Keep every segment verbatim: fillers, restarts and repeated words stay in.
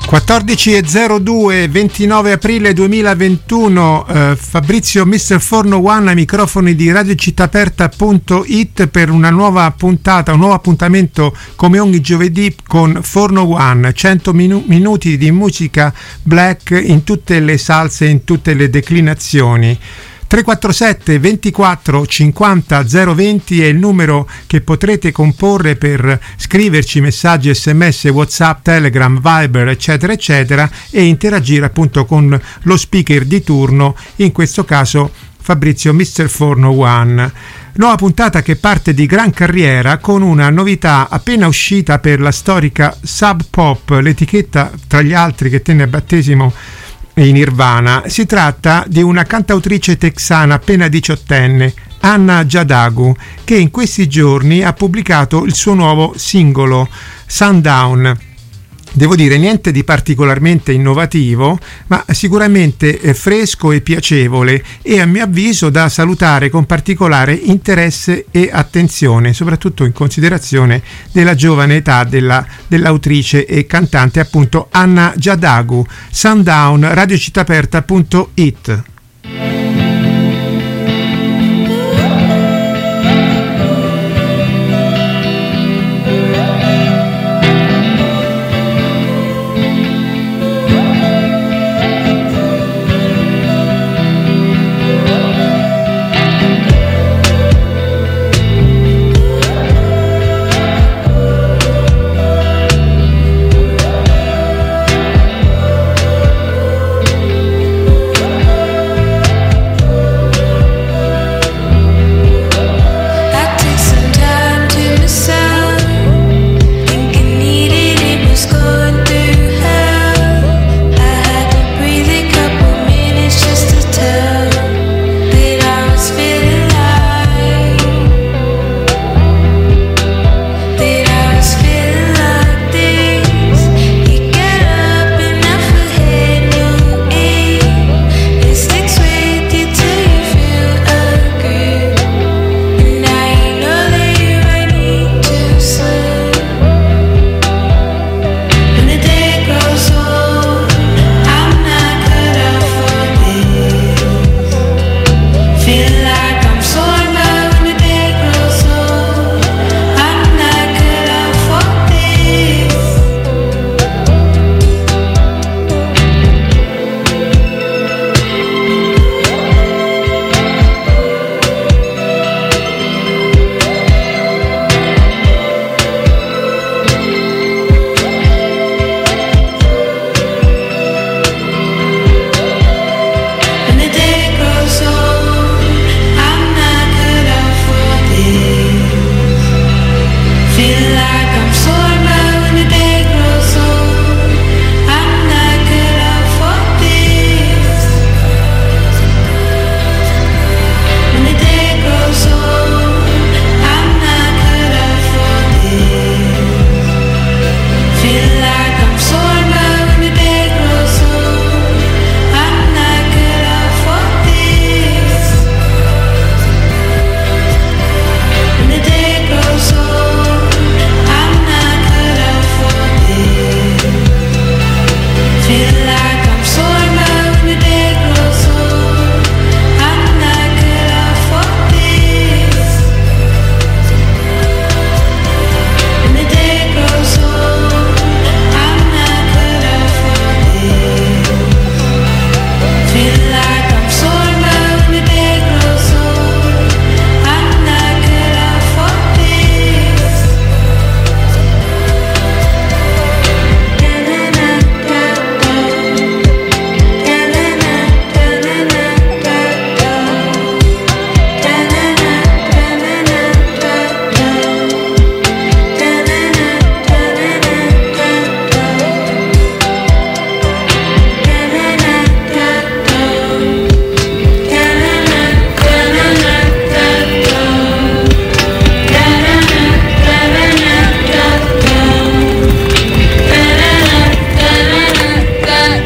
quattordici e zero due, ventinove aprile duemilaventuno. eh, Fabrizio mister Forno One ai microfoni di radio città aperta punto it per una nuova puntata, un nuovo appuntamento come ogni giovedì con Forno One, cento minu- minuti di musica black in tutte le salse, in tutte le declinazioni. tre quattro sette ventiquattro cinquanta zero venti è il numero che potrete comporre per scriverci messaggi sms, whatsapp, telegram, viber eccetera eccetera e interagire appunto con lo speaker di turno, in questo caso Fabrizio mister Forno One. Nuova puntata che parte di gran carriera con una novità appena uscita per la storica Sub Pop, l'etichetta tra gli altri che tenne a battesimo in Nirvana. Si tratta di una cantautrice texana appena diciottenne, Anna Jadagu, che in questi giorni ha pubblicato il suo nuovo singolo Sundown. Devo dire, niente di particolarmente innovativo, ma sicuramente fresco e piacevole, e a mio avviso da salutare con particolare interesse e attenzione, soprattutto in considerazione della giovane età della, dell'autrice e cantante appunto Anna Jadagu. Sundown, radio città aperta punto it.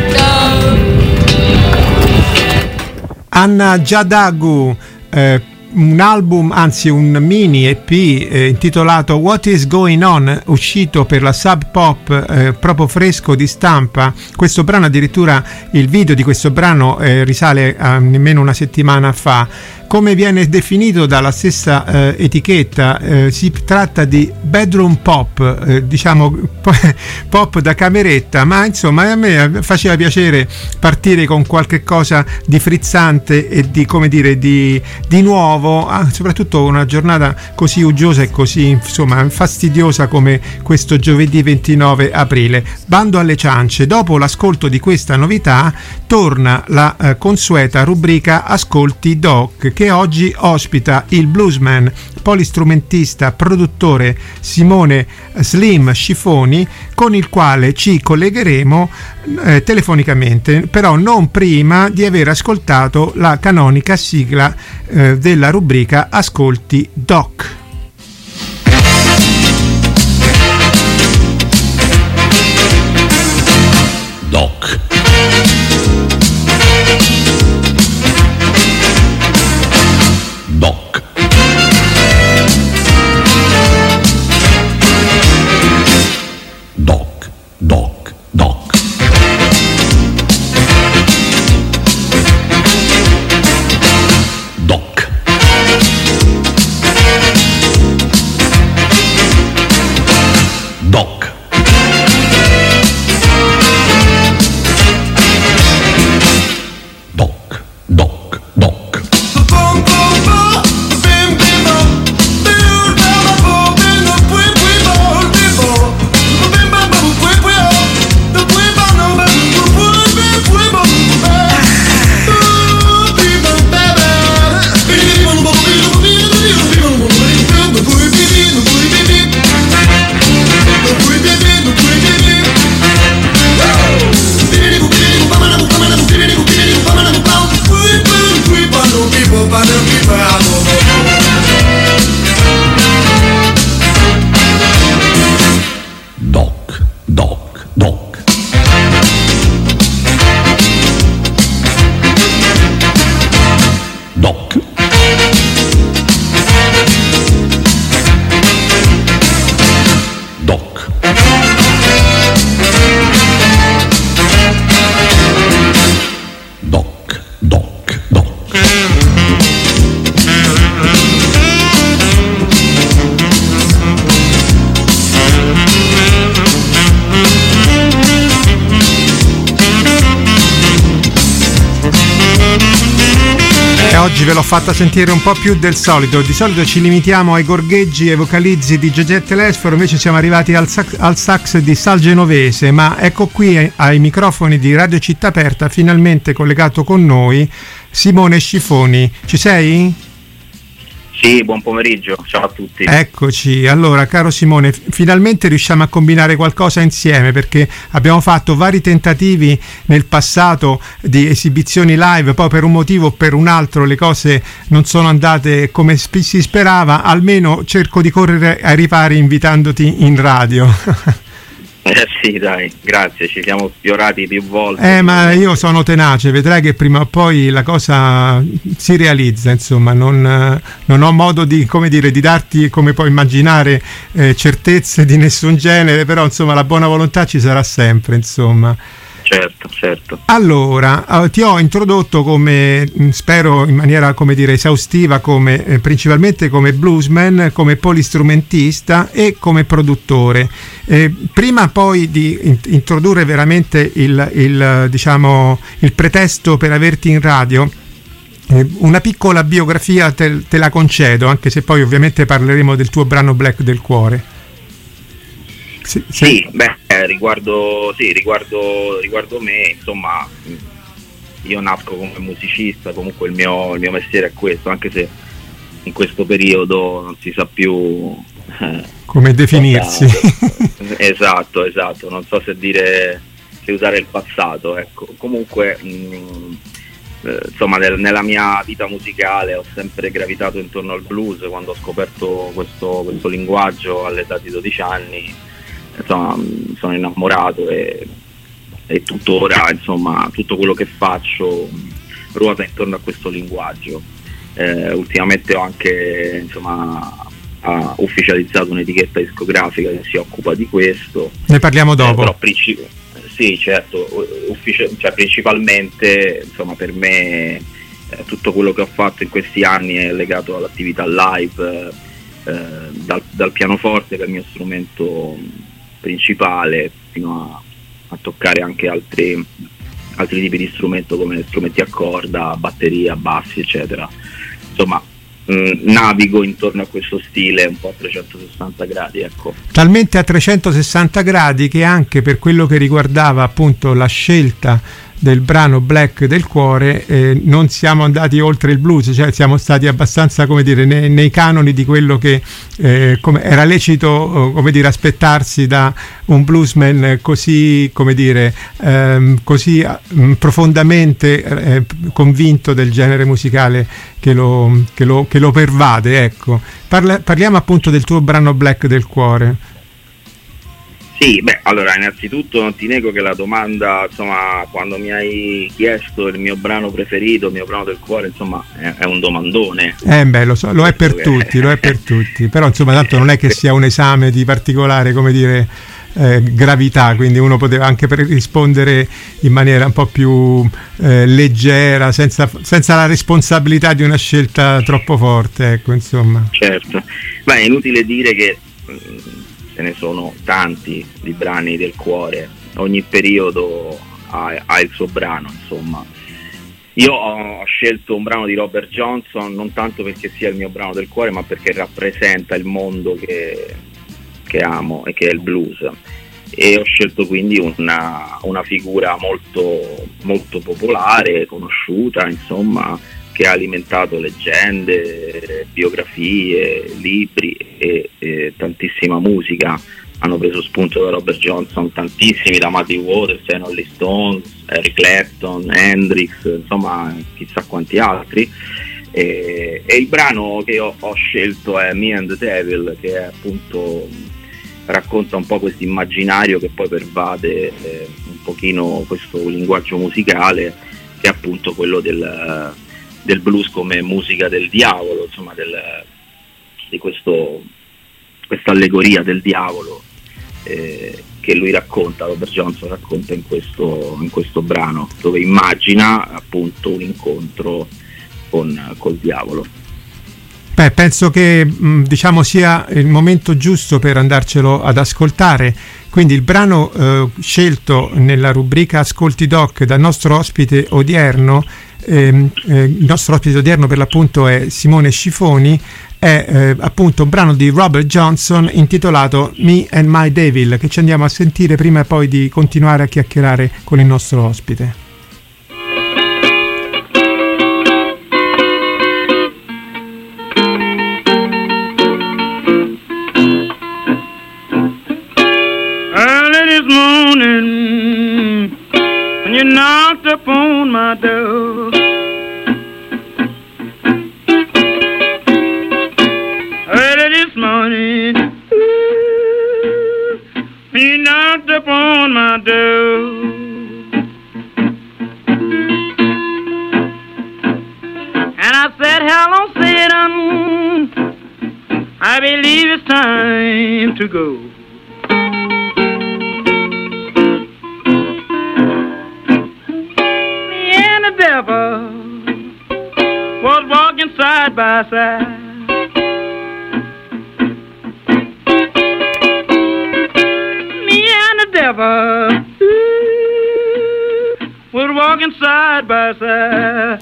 Anna Jadagu, eh, un album, anzi un mini E P eh, intitolato What Is Going On, uscito per la Sub Pop, eh, proprio fresco di stampa. Questo brano, addirittura il video di questo brano eh, risale a nemmeno una settimana fa. Come viene definito dalla stessa eh, etichetta, eh, si tratta di bedroom pop, eh, diciamo pop da cameretta, ma insomma a me faceva piacere partire con qualche cosa di frizzante e di, come dire, di, di nuovo, ah, soprattutto una giornata così uggiosa e così insomma fastidiosa come questo giovedì ventinove aprile. Bando alle ciance, dopo l'ascolto di questa novità torna la eh, consueta rubrica Ascolti Doc, che oggi ospita il bluesman, polistrumentista, produttore Simone Slim Scifoni, con il quale ci collegheremo eh, telefonicamente, però non prima di aver ascoltato la canonica sigla eh, della rubrica Ascolti Doc. Doc. Doc. Doc, doc, doc. Doc. Doc. Doc, doc, doc. Doc, doc, doc. Doc. Doc. Doc, doc, doc. E oggi ve l'ho fatta sentire un po' più del solito. Di solito ci limitiamo ai gorgheggi e ai vocalizzi di Giorgette Lesforo, invece siamo arrivati al sax, al sax di Sal Genovese, ma ecco qui ai microfoni di Radio Città Aperta, finalmente collegato con noi, Simone Scifoni. Ci sei? Sì, buon pomeriggio, ciao a tutti. Eccoci, allora caro Simone, finalmente riusciamo a combinare qualcosa insieme, perché abbiamo fatto vari tentativi nel passato di esibizioni live, poi per un motivo o per un altro le cose non sono andate come si sperava. Almeno cerco di correre ai ripari invitandoti in radio. Eh sì, dai, grazie, ci siamo sfiorati più volte. Eh, ma io sono tenace, vedrai che prima o poi la cosa si realizza, insomma, non, non ho modo di, come dire, di darti, come puoi immaginare, eh, certezze di nessun genere, però insomma la buona volontà ci sarà sempre, insomma. Certo, certo. Allora, ti ho introdotto come, spero in maniera, come dire, esaustiva, come eh, principalmente come bluesman, come polistrumentista e come produttore. Eh, prima poi di in- introdurre veramente il, il, diciamo, il pretesto per averti in radio, eh, una piccola biografia te, te la concedo, anche se poi ovviamente parleremo del tuo brano Black del Cuore. Sì, sì, beh, riguardo, sì, riguardo, riguardo me, insomma, io nasco come musicista, comunque il mio, il mio mestiere è questo, anche se in questo periodo non si sa più eh, come definirsi. Esatto, esatto, non so se dire, se usare il passato, ecco. Comunque, mh, eh, insomma, nel, nella mia vita musicale ho sempre gravitato intorno al blues. Quando ho scoperto questo, questo linguaggio all'età di dodici anni, insomma, sono innamorato e, e tuttora, insomma, tutto quello che faccio ruota intorno a questo linguaggio. eh, ultimamente ho anche insomma ha ufficializzato un'etichetta discografica che si occupa di questo. Ne parliamo dopo. Eh, però princip- sì, certo, uffici- cioè, principalmente insomma per me eh, tutto quello che ho fatto in questi anni è legato all'attività live, eh, dal, dal pianoforte, che è il mio strumento principale, fino a, a toccare anche altri, altri tipi di strumento come strumenti a corda, batteria, bassi, eccetera. Insomma, mh, navigo intorno a questo stile un po' a trecentosessanta gradi, ecco. Talmente a trecentosessanta gradi che anche per quello che riguardava appunto la scelta del brano Black del Cuore, eh, non siamo andati oltre il blues, cioè siamo stati abbastanza, come dire, nei, nei canoni di quello che eh, come era lecito, come dire, aspettarsi da un bluesman così, come dire, ehm, così eh, profondamente eh, convinto del genere musicale che lo, che lo, che lo pervade, ecco. Parla, parliamo appunto del tuo brano Black del Cuore. Sì, beh, allora innanzitutto non ti nego che la domanda, insomma, quando mi hai chiesto il mio brano preferito, il mio brano del cuore, insomma, è, è un domandone. Eh beh, lo so, lo è per tutti, lo è per tutti, però insomma tanto non è che sia un esame di particolare, come dire, eh, gravità, quindi uno poteva anche per rispondere in maniera un po' più eh, leggera, senza, senza la responsabilità di una scelta troppo forte, ecco, insomma. Certo, beh, è inutile dire che ce ne sono tanti di brani del cuore, ogni periodo ha, ha il suo brano, insomma. Io ho, ho scelto un brano di Robert Johnson non tanto perché sia il mio brano del cuore, ma perché rappresenta il mondo che, che amo e che è il blues, e ho scelto quindi una, una figura molto, molto popolare, conosciuta, insomma, che ha alimentato leggende, biografie, libri e, e tantissima musica. Hanno preso spunto da Robert Johnson tantissimi, da Muddy Waters, Rolling Stones, Eric Clapton, Hendrix, insomma chissà quanti altri. E, e il brano che ho, ho scelto è Me and the Devil, che è appunto racconta un po' questo immaginario che poi pervade eh, un pochino questo linguaggio musicale, che è appunto quello del del blues come musica del diavolo, insomma, del, di questo, questa allegoria del diavolo eh, che lui racconta, Robert Johnson racconta in questo, in questo brano, dove immagina appunto un incontro con col diavolo. Beh, penso che mh, diciamo sia il momento giusto per andarcelo ad ascoltare. Quindi il brano eh, scelto nella rubrica Ascolti Doc dal nostro ospite odierno, ehm, eh, il nostro ospite odierno per l'appunto è Simone Scifoni, è eh, appunto un brano di Robert Johnson intitolato Me and My Devil, che ci andiamo a sentire prima e poi di continuare a chiacchierare con il nostro ospite. Morning, when you knocked upon my door, early this morning, when you knocked upon my door, and I said, hello, Satan, I believe it's time to go. Was walking side by side, me and the devil ooh, was walking side by side.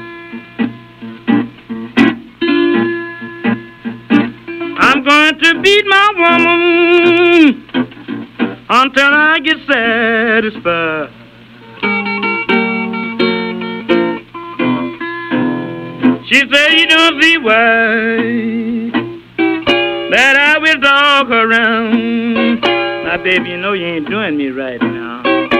I'm going to beat my woman until I get satisfied. She said, you don't see why that I will dog her around. Now, baby, you know you ain't doing me right now.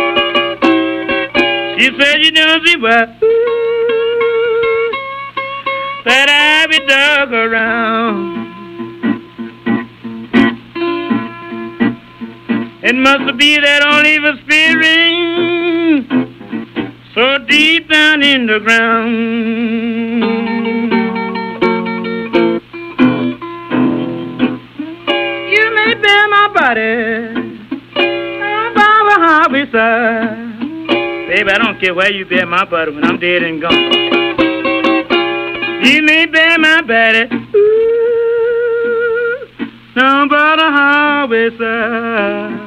She said, you don't see why ooh, that I will dog her around. It must be that old evil spirit so deep down in the ground. nobody by the highway side. Baby, I don't care where you be, my buddy, when I'm dead and gone. You may be my buddy, ooh, down by the highway side.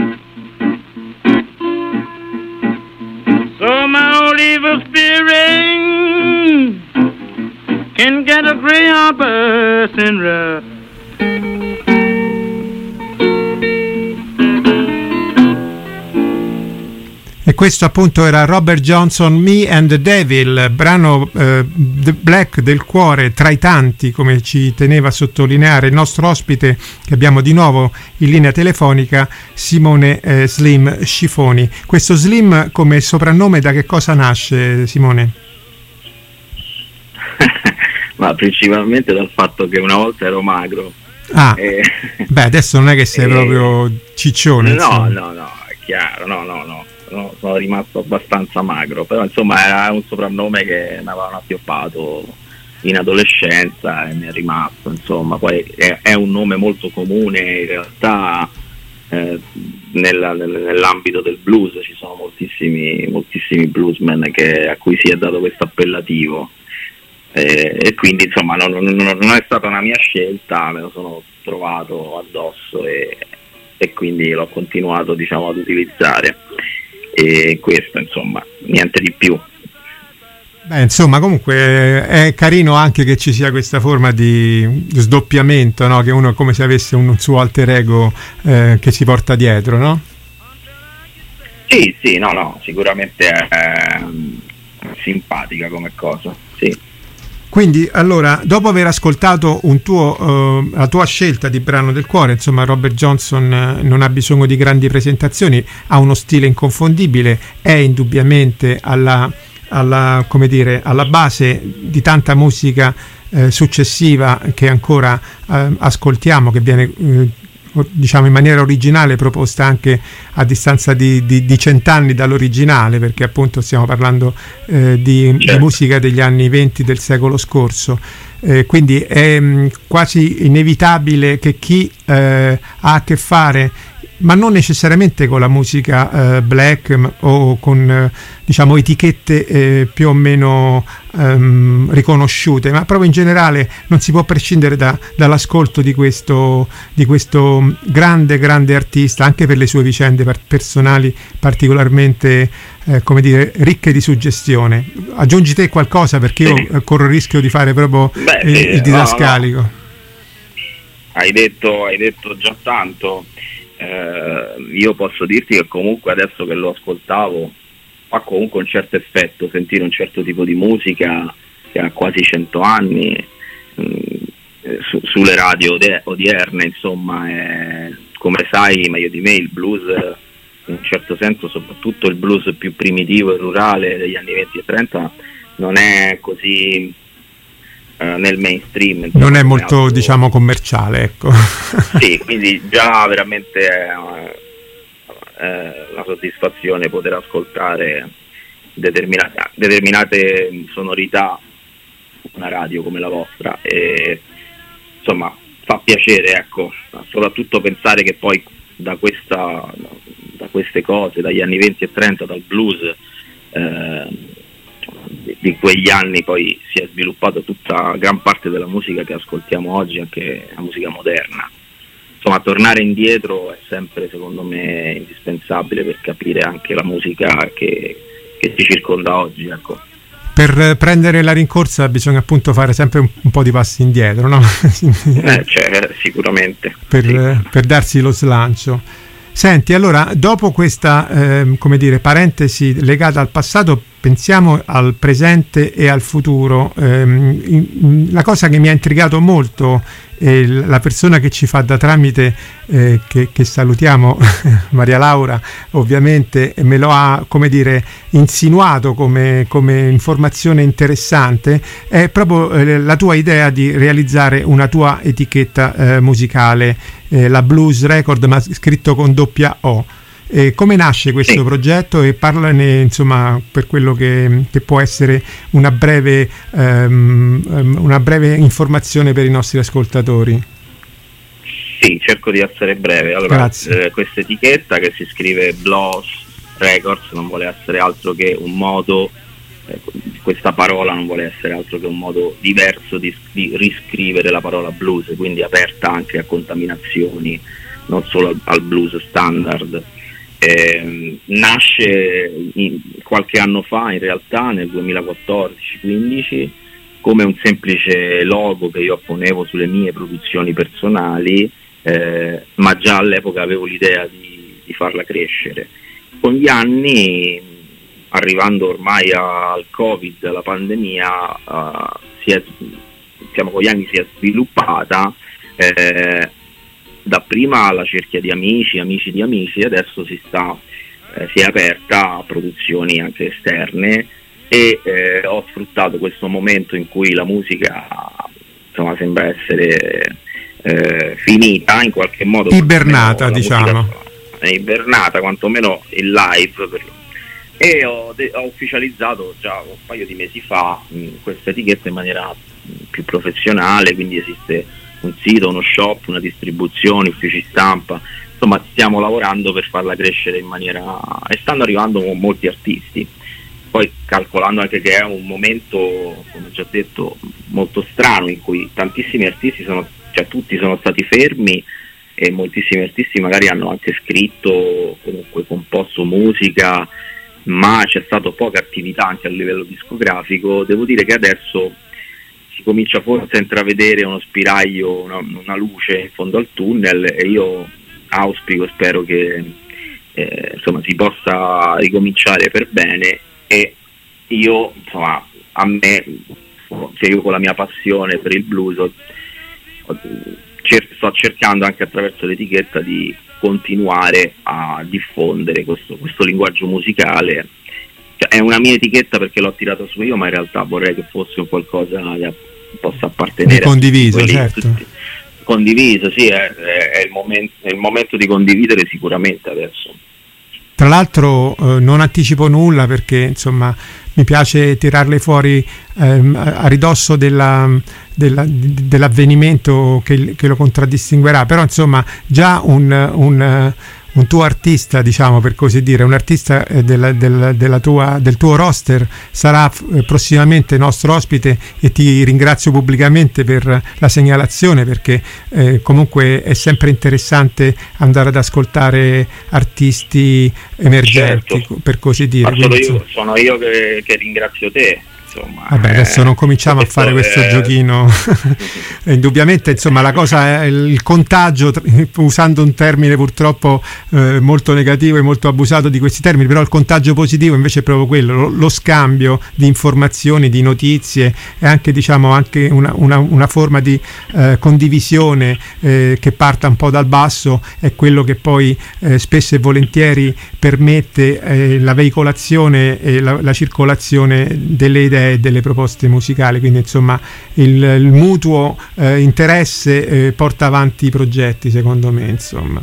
So my old evil spirit can get a Greyhound bus and ride. E questo appunto era Robert Johnson, Me and the Devil, brano eh, The Black del cuore tra i tanti, come ci teneva a sottolineare il nostro ospite che abbiamo di nuovo in linea telefonica, Simone eh, Slim Scifoni. Questo Slim come soprannome da che cosa nasce, Simone? Ma principalmente dal fatto che una volta ero magro. Ah, e... beh, adesso non è che sei e... proprio ciccione. No, insomma. no, no, è chiaro, no, no, no. No, sono rimasto abbastanza magro, però insomma era un soprannome che mi avevano appioppato in adolescenza e mi è rimasto, insomma. Poi è, è un nome molto comune in realtà eh, nella, nell'ambito del blues, ci sono moltissimi moltissimi bluesmen che, a cui si è dato questo appellativo eh, e quindi insomma non, non, non è stata una mia scelta, me lo sono trovato addosso e, e quindi l'ho continuato, diciamo, ad utilizzare. E questo, insomma, niente di più. Beh, insomma, comunque è carino anche che ci sia questa forma di sdoppiamento, no? Che uno è come se avesse un suo alter ego eh, che si porta dietro, no? Sì, sì, no, no, sicuramente è, è simpatica come cosa, sì. Quindi, allora, dopo aver ascoltato un tuo, uh, la tua scelta di brano del cuore, insomma, Robert Johnson uh, non ha bisogno di grandi presentazioni, ha uno stile inconfondibile, è indubbiamente alla, alla, come dire, alla base di tanta musica uh, successiva che ancora uh, ascoltiamo, che viene uh, diciamo in maniera originale proposta anche a distanza di, di, di cent'anni dall'originale, perché appunto stiamo parlando eh, di, certo. di musica degli anni venti del secolo scorso, eh, quindi è mh, quasi inevitabile che chi eh, ha a che fare, ma non necessariamente con la musica eh, black m- o con eh, diciamo etichette eh, più o meno ehm, riconosciute, ma proprio in generale non si può prescindere da, dall'ascolto di questo, di questo grande grande artista, anche per le sue vicende par- personali particolarmente eh, come dire ricche di suggestione. Aggiungi te qualcosa, perché io eh, corro il rischio di fare proprio Beh, eh, sì, il didascalico. No, no. Hai detto, hai detto già tanto. Eh, io posso dirti che comunque adesso che lo ascoltavo fa comunque un certo effetto sentire un certo tipo di musica che ha quasi cento anni mh, su, sulle radio ode- odierne, insomma. Eh, come sai meglio di me, il blues in un certo senso, soprattutto il blues più primitivo e rurale degli anni venti e trenta, non è così Uh, nel mainstream, insomma, non è molto altro... diciamo commerciale, ecco. Sì, quindi già veramente è uh, una soddisfazione poter ascoltare determinate, determinate sonorità una radio come la vostra, e insomma fa piacere, ecco, soprattutto pensare che poi da questa da queste cose, dagli anni venti e trenta, dal blues eh, di quegli anni poi si è sviluppato tutta gran parte della musica che ascoltiamo oggi, anche la musica moderna. Insomma, tornare indietro è sempre, secondo me, indispensabile per capire anche la musica che, che ci circonda oggi, ecco. Per prendere la rincorsa bisogna appunto fare sempre un, un po' di passi indietro, no? eh, cioè, sicuramente. Per, sì. per darsi lo slancio. Senti, allora, dopo questa eh, come dire, parentesi legata al passato, pensiamo al presente e al futuro. Eh, in, in, la cosa che mi ha intrigato molto, eh, la persona che ci fa da tramite, eh, che, che salutiamo, Maria Laura, ovviamente me lo ha, come dire, insinuato come, come informazione interessante, è proprio eh, la tua idea di realizzare una tua etichetta eh, musicale, eh, la Blues Record, ma scritto con doppia O. E come nasce questo sì. progetto, e parlane, insomma, per quello che, che può essere una breve um, una breve informazione per i nostri ascoltatori. Sì, cerco di essere breve. Allora, eh, questa etichetta che si scrive Bloss Records non vuole essere altro che un modo, eh, questa parola non vuole essere altro che un modo diverso di, di riscrivere la parola blues, quindi aperta anche a contaminazioni, non solo al, al blues standard. Eh, nasce in, qualche anno fa, in realtà nel duemilaquattordici quindici, come un semplice logo che io apponevo sulle mie produzioni personali, eh, ma già all'epoca avevo l'idea di, di farla crescere. Con gli anni, arrivando ormai al Covid, alla pandemia, uh, si è, diciamo, con gli anni si è sviluppata, eh, dapprima la cerchia di amici, amici di amici, adesso si sta eh, si è aperta a produzioni anche esterne, e eh, ho sfruttato questo momento in cui la musica, insomma, sembra essere eh, finita in qualche modo, ibernata, diciamo è ibernata, quantomeno il live, per... e ho, de- ho ufficializzato già un paio di mesi fa mh, questa etichetta in maniera mh, più professionale, quindi esiste un sito, uno shop, una distribuzione, uffici stampa, insomma stiamo lavorando per farla crescere in maniera, e stanno arrivando molti artisti, poi calcolando anche che è un momento, come già detto, molto strano, in cui tantissimi artisti sono, cioè tutti sono stati fermi, e moltissimi artisti magari hanno anche scritto, comunque composto musica, ma c'è stato poca attività anche a livello discografico. Devo dire che adesso si comincia forse a intravedere uno spiraglio, una, una luce in fondo al tunnel, e io auspico, spero che eh, insomma si possa ricominciare per bene. E io, insomma, a me, cioè io con la mia passione per il blues ho, ho, cer- sto cercando anche attraverso l'etichetta di continuare a diffondere questo, questo linguaggio musicale. Cioè, è una mia etichetta perché l'ho tirata su io, ma in realtà vorrei che fosse un qualcosa che possa appartenere di condiviso, a quelli, certo. tutti. Condiviso, sì, è, è, il momento, è il momento di condividere sicuramente adesso. Tra l'altro eh, non anticipo nulla perché insomma mi piace tirarle fuori ehm, a ridosso della, della, dell'avvenimento che, che lo contraddistinguerà, però insomma già un, un, un tuo artista, diciamo per così dire, un artista della, della, della tua, del tuo roster sarà eh, prossimamente nostro ospite, e ti ringrazio pubblicamente per la segnalazione, perché eh, comunque è sempre interessante andare ad ascoltare artisti emergenti, certo, per così dire. Quindi, io, sono io che, che ringrazio te. Insomma, vabbè, adesso non cominciamo a fare questo è... giochino. Indubbiamente, insomma, la cosa è il contagio, usando un termine purtroppo eh, molto negativo e molto abusato di questi termini, però il contagio positivo invece è proprio quello, lo, lo scambio di informazioni, di notizie, e anche, diciamo, anche una, una, una forma di eh, condivisione eh, che parta un po' dal basso, è quello che poi eh, spesso e volentieri permette eh, la veicolazione e la, la circolazione delle idee e delle proposte musicali. Quindi insomma il, il mutuo eh, interesse eh, porta avanti i progetti, secondo me, insomma.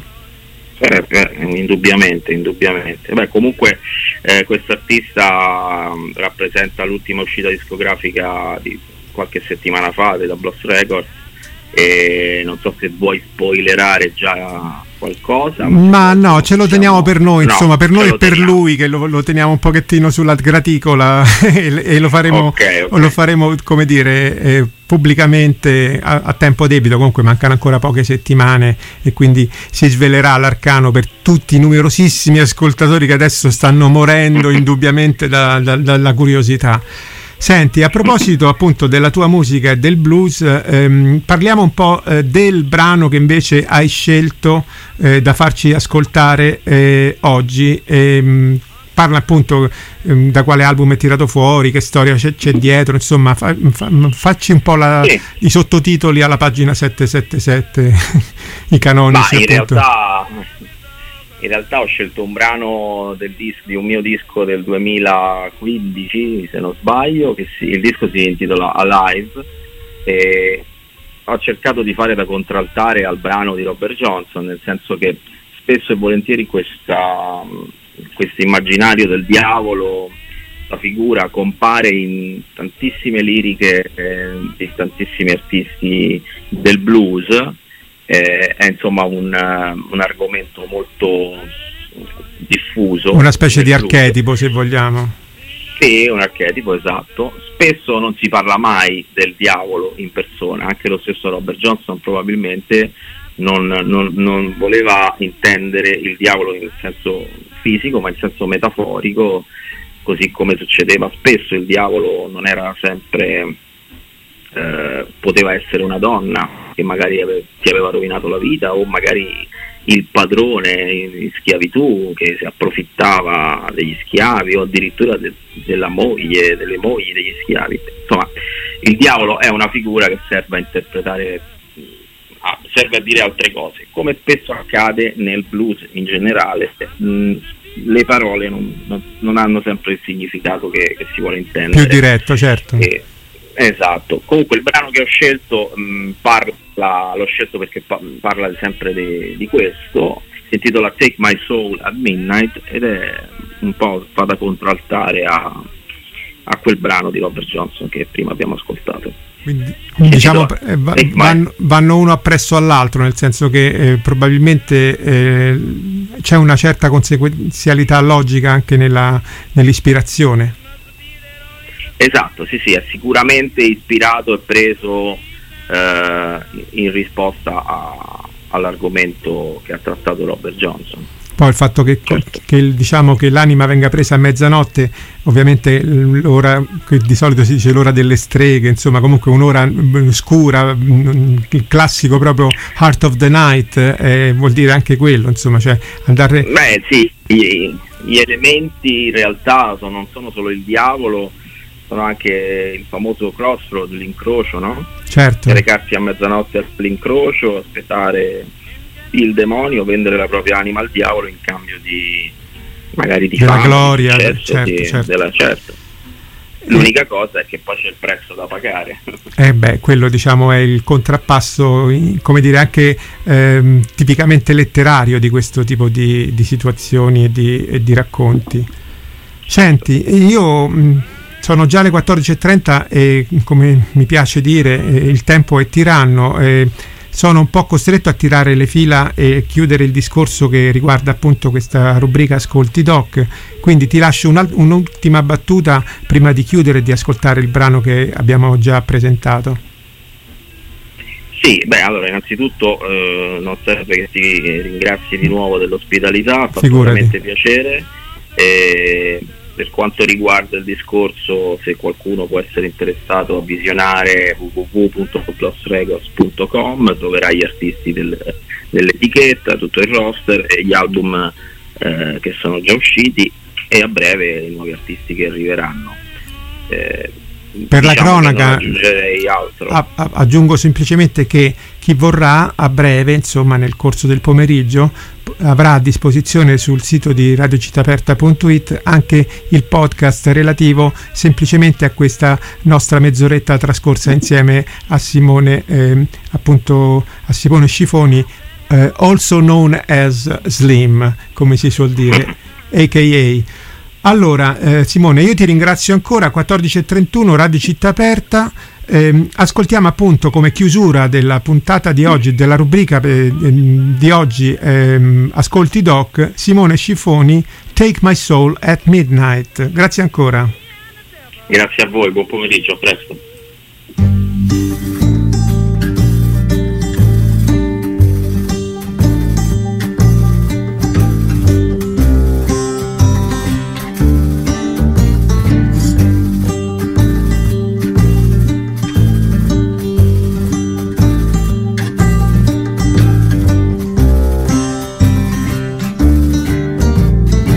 Eh, eh, indubbiamente, indubbiamente. Beh, comunque eh, questo artista um, rappresenta l'ultima uscita discografica di qualche settimana fa della Bloss Records, e non so se vuoi spoilerare già qualcosa, ma no, ce lo teniamo per noi, no, insomma, per noi e per teniamo. lui, che lo, lo teniamo un pochettino sulla graticola e, e lo faremo, okay, okay. lo faremo, come dire, eh, pubblicamente a, a tempo debito. Comunque mancano ancora poche settimane e quindi si svelerà l'arcano per tutti i numerosissimi ascoltatori che adesso stanno morendo indubbiamente da, da, dalla curiosità. Senti, a proposito appunto della tua musica e del blues, ehm, parliamo un po' eh, del brano che invece hai scelto eh, da farci ascoltare eh, oggi. Ehm, parla appunto ehm, da quale album è tirato fuori, che storia c'è, c'è dietro, insomma fa, fa, facci un po' la, sì. i sottotitoli alla pagina settecentosettantasette, i canonici. Ma in realtà... In realtà ho scelto un brano del disco, di un mio disco del duemilaquindici, se non sbaglio, che si, il disco si intitola Alive, e ho cercato di fare da contraltare al brano di Robert Johnson, nel senso che spesso e volentieri questa, questo immaginario del diavolo, la figura, compare in tantissime liriche eh, di tantissimi artisti del blues, eh, è insomma un, un argomento molto diffuso, una specie di archetipo, se vogliamo. Sì, un archetipo, esatto. Spesso non si parla mai del diavolo in persona, anche lo stesso Robert Johnson probabilmente non, non, non voleva intendere il diavolo in senso fisico, ma in senso metaforico, così come succedeva spesso. Il diavolo non era sempre, eh, poteva essere una donna che magari ave, ti aveva rovinato la vita, o magari il padrone in schiavitù che si approfittava degli schiavi, o addirittura de, della moglie, delle mogli degli schiavi. Insomma, il diavolo è una figura che serve a interpretare, a, serve a dire altre cose, come spesso accade nel blues in generale. Mh, le parole non, non, non hanno sempre il significato che, che si vuole intendere. Più diretto, certo. E, esatto. Comunque il brano che ho scelto mh, parla, l'ho scelto perché pa- parla sempre de, di questo, si intitola Take My Soul at Midnight, ed è un po' fa da contraltare a, a quel brano di Robert Johnson che prima abbiamo ascoltato. Quindi, quindi diciamo eh, va, vanno, vanno uno appresso all'altro, nel senso che eh, probabilmente eh, c'è una certa conseguenzialità logica anche nella, nell'ispirazione. Esatto, sì, sì, è sicuramente ispirato e preso eh, in risposta a, all'argomento che ha trattato Robert Johnson. Poi il fatto che, certo. che diciamo che l'anima venga presa a mezzanotte, ovviamente l'ora che di solito si dice l'ora delle streghe, insomma comunque un'ora scura, il classico proprio Heart of the Night, eh, vuol dire anche quello, insomma, cioè andare. Beh sì, gli, gli elementi in realtà sono, non sono solo il diavolo, sono anche il famoso crossroad, l'incrocio, no? Certo. Recarsi a mezzanotte all'incrocio, aspettare il demonio, vendere la propria anima al diavolo in cambio di magari di della fama, gloria, di successo, certo, di, certo. Della, certo. L'unica cosa è che poi c'è il prezzo da pagare. Eh beh, quello diciamo è il contrappasso, come dire, anche ehm, tipicamente letterario di questo tipo di, di situazioni e di, e di racconti. Senti, io mh, sono già le quattordici e trenta e, come mi piace dire, eh, il tempo è tiranno. Eh, sono un po' costretto a tirare le fila e chiudere il discorso che riguarda appunto questa rubrica Ascolti Doc, quindi ti lascio un, un'ultima battuta prima di chiudere e di ascoltare il brano che abbiamo già presentato. Sì, beh, allora innanzitutto eh, non serve che ti ringrazi di nuovo dell'ospitalità, ha fatto veramente piacere. E per quanto riguarda il discorso, se qualcuno può essere interessato a visionare w w w punto los records punto com, troverà gli artisti del, dell'etichetta, tutto il roster e gli album eh, che sono già usciti, e a breve i nuovi artisti che arriveranno. Eh, per diciamo la cronaca aggiungerei altro. A, a, aggiungo semplicemente che chi vorrà a breve, insomma nel corso del pomeriggio, avrà a disposizione sul sito di radio città aperta punto it anche il podcast relativo semplicemente a questa nostra mezz'oretta trascorsa insieme a Simone, eh, appunto a Simone Scifoni, eh, also known as Slim, come si suol dire, a k a. Allora, eh, Simone, io ti ringrazio ancora. Quattordici e trentuno, Radio Città Aperta. Eh, ascoltiamo appunto come chiusura della puntata di oggi, della rubrica eh, di oggi, eh, Ascolti Doc, Simone Scifoni, Take My Soul at Midnight. Grazie ancora. Grazie a voi, buon pomeriggio, a presto.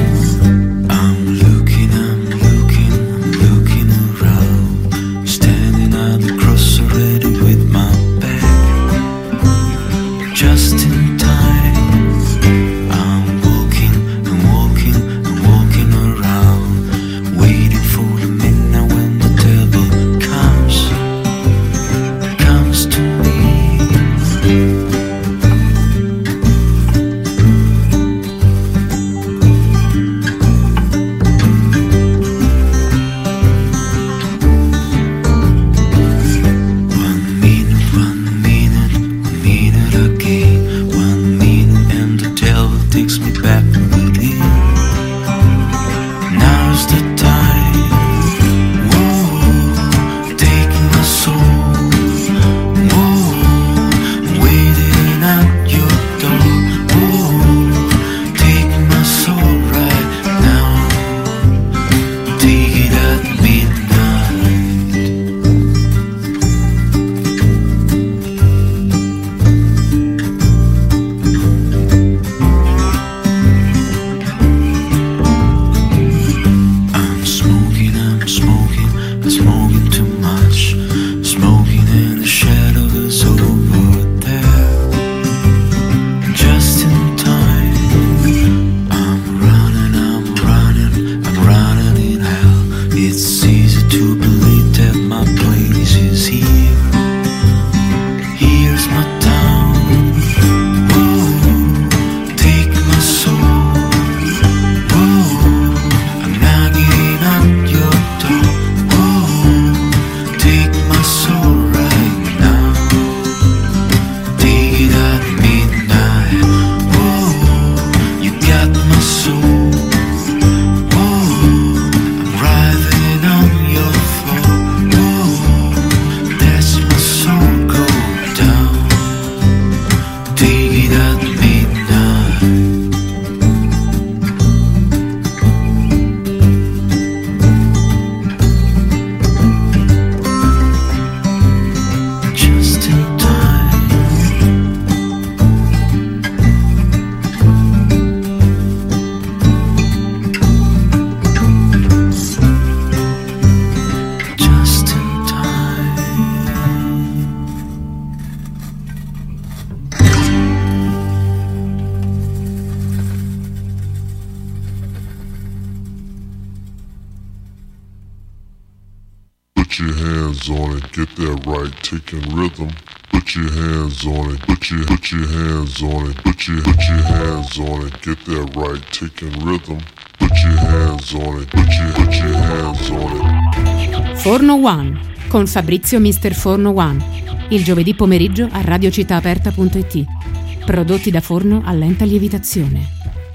I'm looking, I'm looking, I'm looking around, standing Put your hands on it, get that right, taking rhythm. Put your hands on it, put your put your hands on it, put your put your hands on it, get that right, taking rhythm. Put your hands on it, put your put your hands on it. Forno One con Fabrizio mister Forno One, il giovedì pomeriggio a radio città aperta punto it. Prodotti da forno a lenta lievitazione.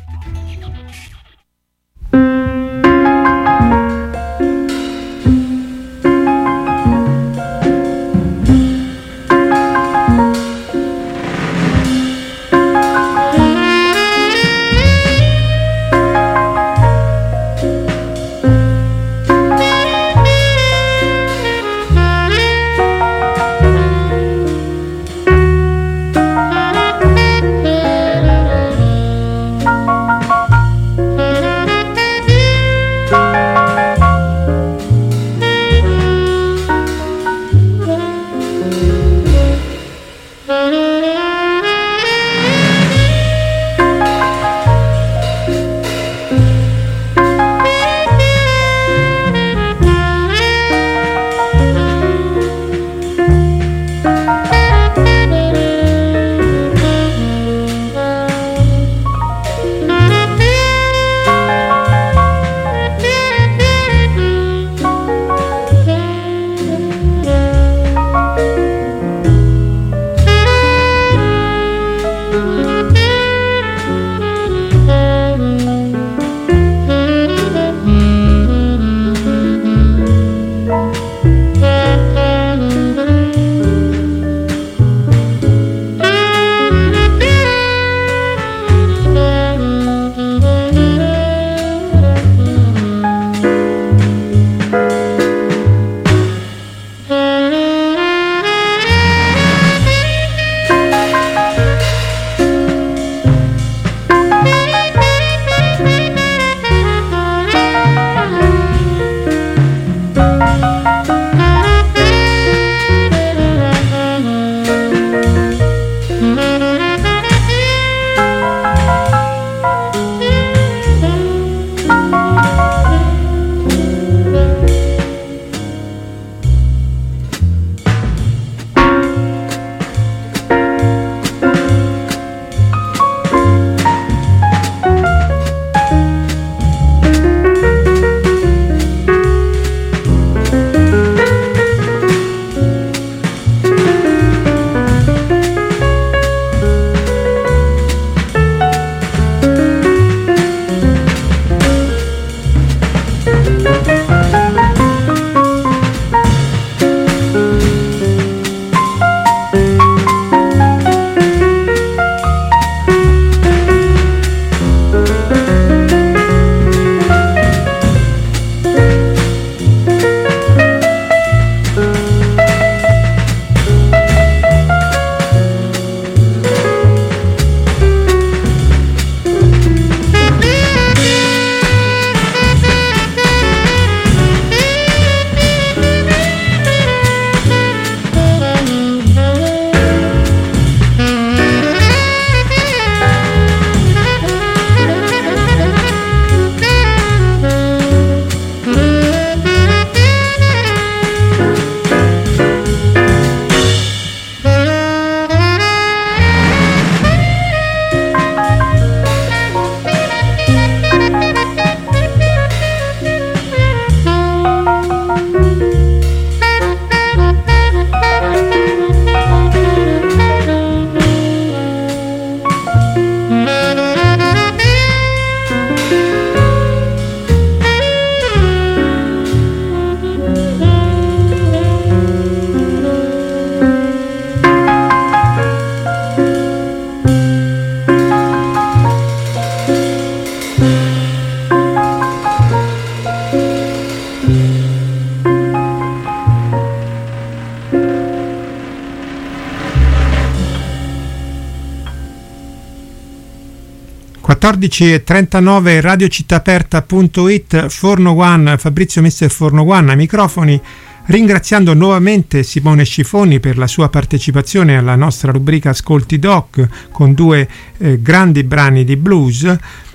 quattordici e trentanove, radio città aperta punto it, Forno One, Fabrizio mister Forno One ai microfoni, ringraziando nuovamente Simone Scifoni per la sua partecipazione alla nostra rubrica Ascolti Doc con due eh, grandi brani di blues.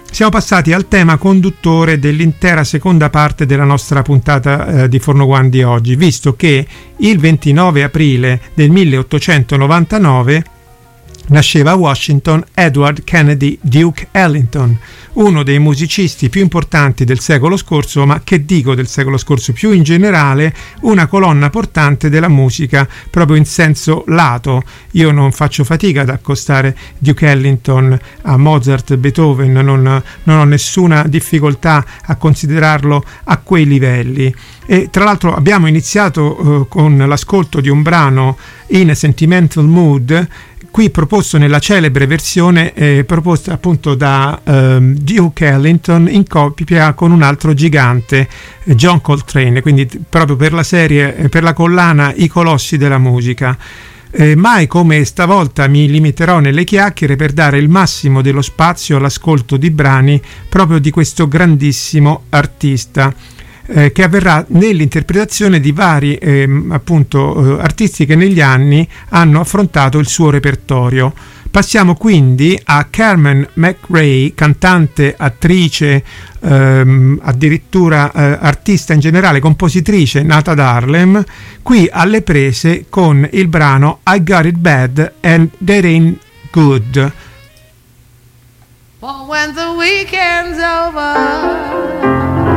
siamo passati al tema conduttore dell'intera seconda parte della nostra puntata eh, di Forno One di oggi, visto che il ventinove aprile del milleottocentonovantanove nasceva a Washington Edward Kennedy Duke Ellington, uno dei musicisti più importanti del secolo scorso, ma che dico del secolo scorso, più in generale una colonna portante della musica proprio in senso lato. Io non faccio fatica ad accostare Duke Ellington a Mozart, Beethoven, non, non ho nessuna difficoltà a considerarlo a quei livelli. E tra l'altro abbiamo iniziato eh, con l'ascolto di un brano in a Sentimental Mood, qui proposto nella celebre versione eh, proposta appunto da eh, Duke Ellington in coppia con un altro gigante, eh, John Coltrane, quindi proprio per la serie, eh, per la collana I Colossi della musica. Eh, mai come stavolta mi limiterò nelle chiacchiere per dare il massimo dello spazio all'ascolto di brani proprio di questo grandissimo artista, Eh, che avverrà nell'interpretazione di vari eh, appunto eh, artisti che negli anni hanno affrontato il suo repertorio. Passiamo quindi a Carmen McRae, cantante, attrice, ehm, addirittura eh, artista in generale, compositrice, nata ad Harlem, qui alle prese con il brano I Got It Bad and That Ain't Good. Well, when the weekend's over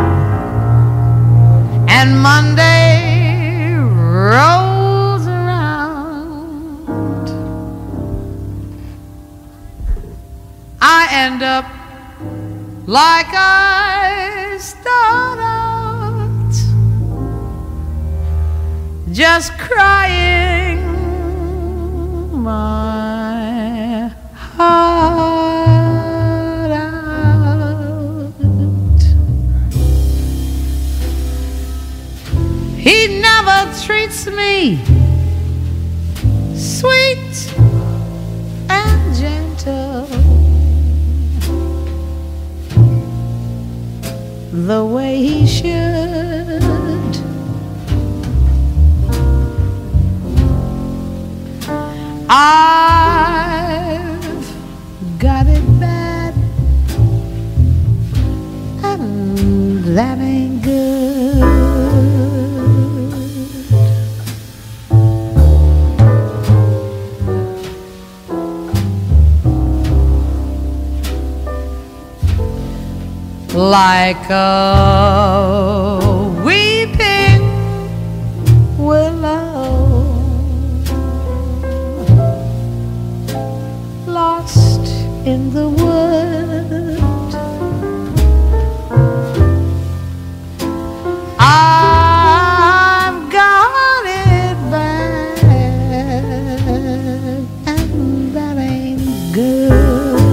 and Monday rolls around, I end up like I start out, just crying my heart out. He never treats me sweet and gentle the way he should. I've got it bad and that ain't good. Like a weeping willow lost in the wood, I've got it bad and that ain't good.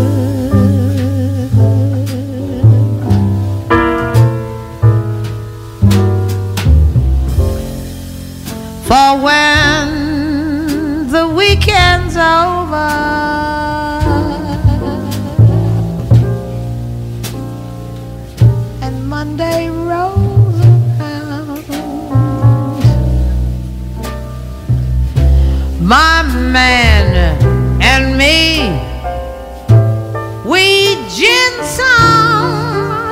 For when the weekend's over and Monday rolls around, my man and me, we gin some,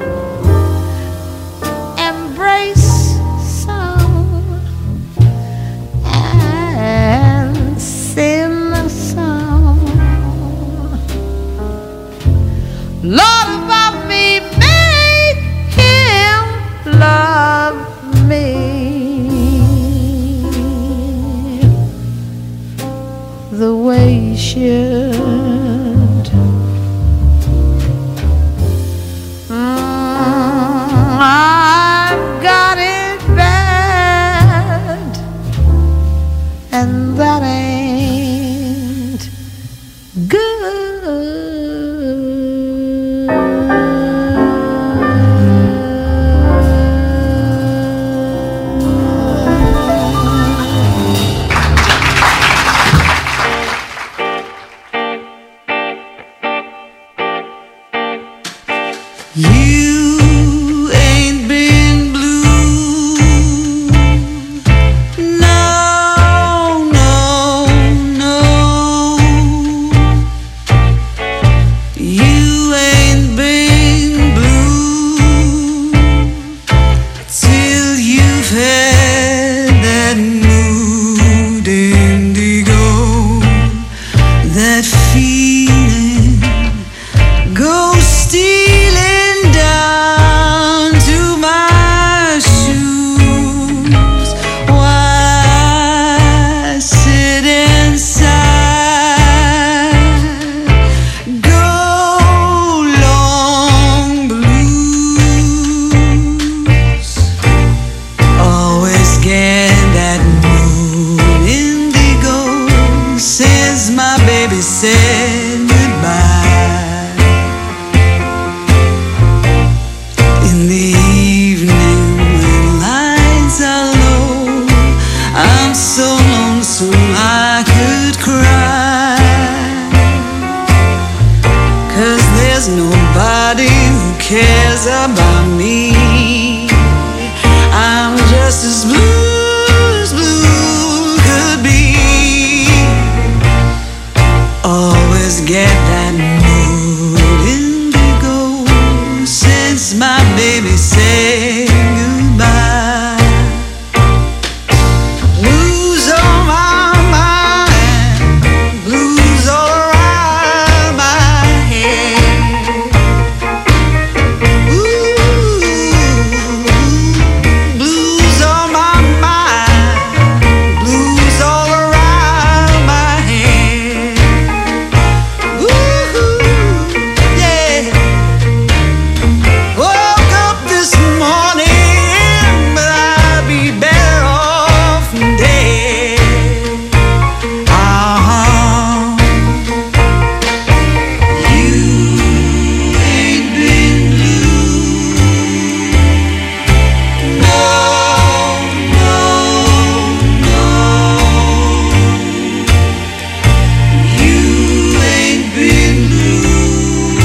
embrace some, the evening when lights are low, I'm so lonesome I could cry, 'cause there's nobody who cares about me. I'm just as blue as blue could be. Always get that mood indigo since my baby said goodbye. Blues on my mind, blues all around my head. Ooh, blues on my mind, blues all around my head. Ooh, yeah. Woke up this morning, but I'd be better off dead. Uh-huh. You ain't been blue. No, no, no. You ain't been blue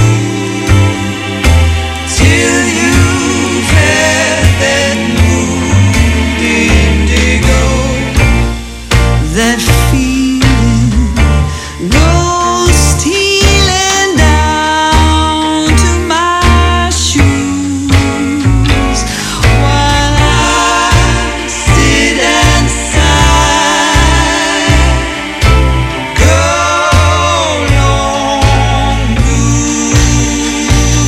till you've had that mood indigo. That feeling goes stealing down to my shoes while I sit and sigh. Go long blues,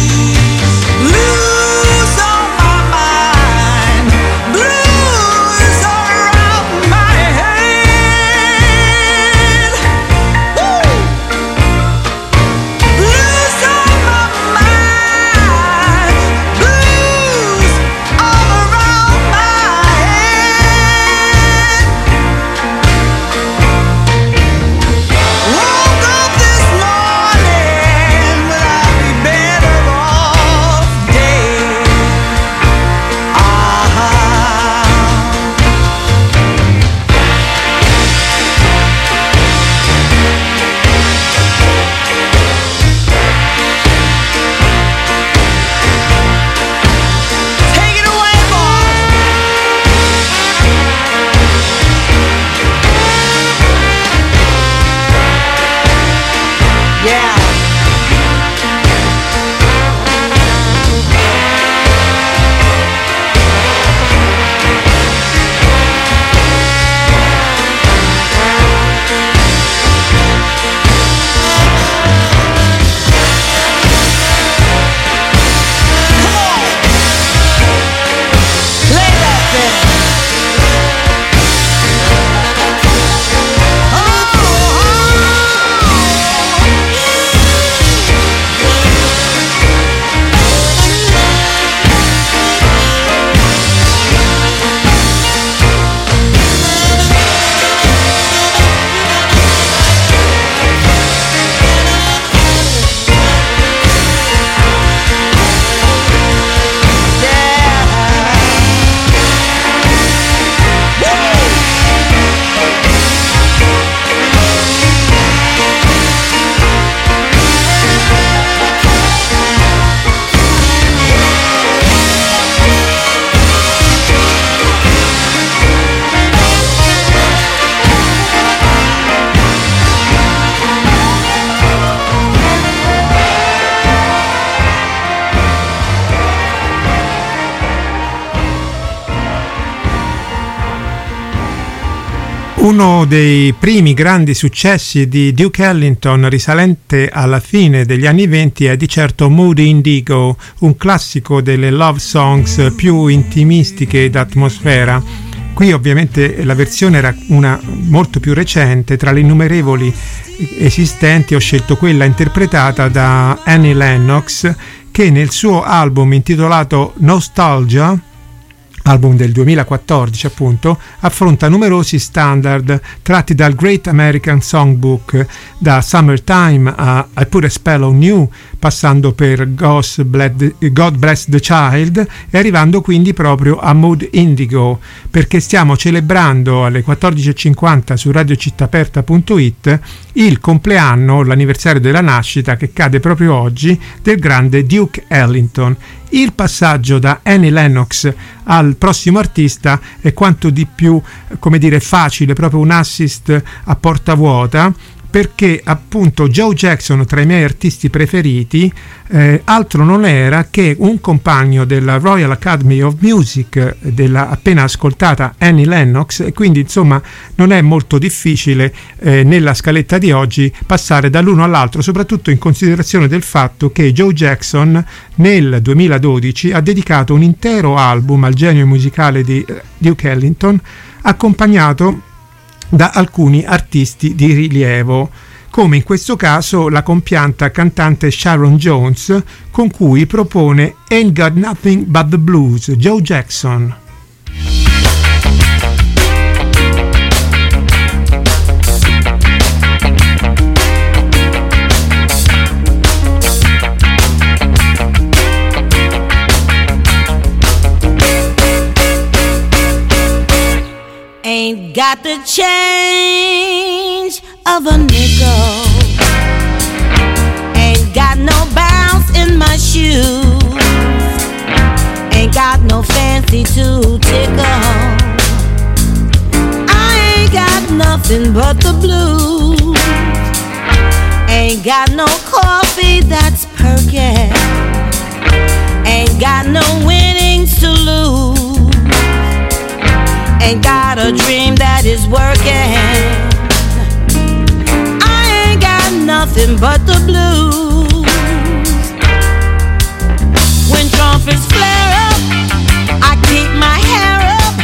blues on my mind, blues around my head. Woo! Blues on my mind, blues all around my head. Woke up this morning, but I'd be better off dead. Uh-huh. Take it away, boy. Yeah. Play that thing. Uno dei primi grandi successi di Duke Ellington, risalente alla fine degli anni venti, è di certo Mood Indigo, un classico delle love songs più intimistiche d'atmosfera. Qui ovviamente la versione era una molto più recente. Tra le innumerevoli esistenti ho scelto quella interpretata da Annie Lennox, che nel suo album intitolato Nostalgia album del duemilaquattordici appunto, affronta numerosi standard tratti dal Great American Songbook, da Summertime a I Put a Spell on You, passando per God Bless the Child e arrivando quindi proprio a Mood Indigo, perché stiamo celebrando alle quattordici e cinquanta su radio città aperta punto it il compleanno, l'anniversario della nascita, che cade proprio oggi, del grande Duke Ellington. Il passaggio da Annie Lennox al prossimo artista è quanto di più, come dire, facile, proprio un assist a porta vuota, perché appunto Joe Jackson, tra i miei artisti preferiti, eh, altro non era che un compagno della Royal Academy of Music della appena ascoltata Annie Lennox, e quindi insomma non è molto difficile eh, nella scaletta di oggi passare dall'uno all'altro, soprattutto in considerazione del fatto che Joe Jackson nel duemiladodici ha dedicato un intero album al genio musicale di eh, Duke Ellington, accompagnato da alcuni artisti di rilievo, come in questo caso la compianta cantante Sharon Jones, con cui propone Ain't Got Nothing But the Blues, Joe Jackson. Ain't got the change of a nickel, ain't got no bounce in my shoes, ain't got no fancy to tickle, I ain't got nothing but the blues, ain't got no coffee that's perking, ain't got no winnings to lose, ain't got a dream that is working, I ain't got nothing but the blues. When trumpets flare up, I keep my hair up,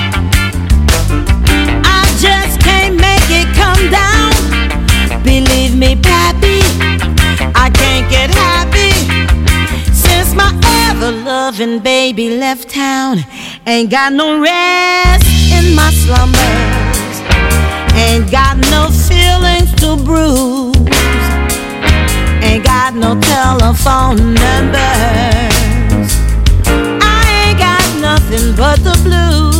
I just can't make it come down. Believe me, pappy, I can't get happy since my ever-loving baby left town. Ain't got no rest in my slumbers, ain't got no feelings to bruise, ain't got no telephone numbers, I ain't got nothing but the blues.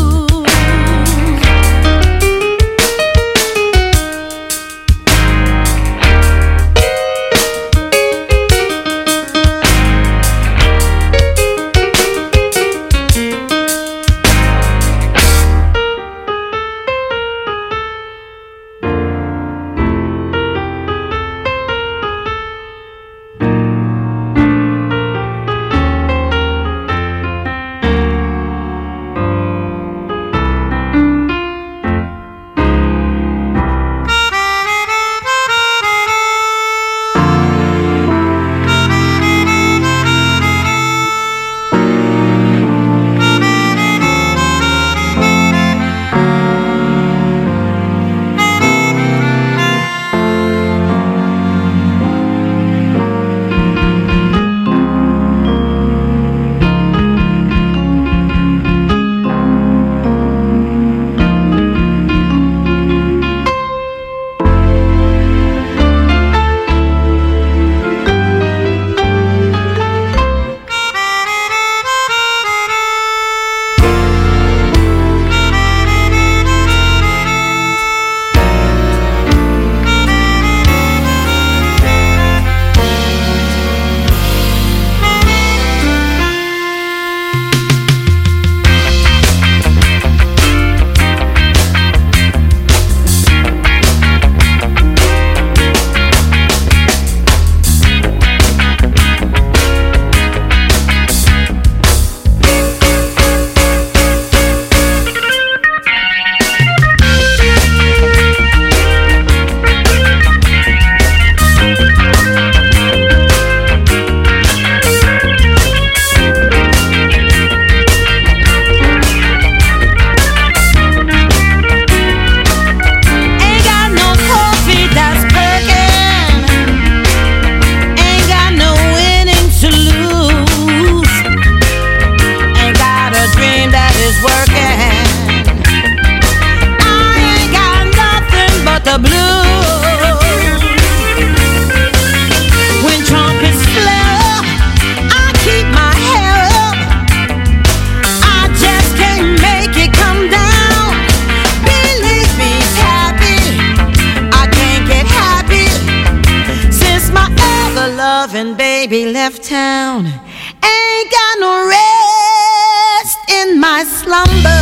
baby left town. Ain't got no rest in my slumbers.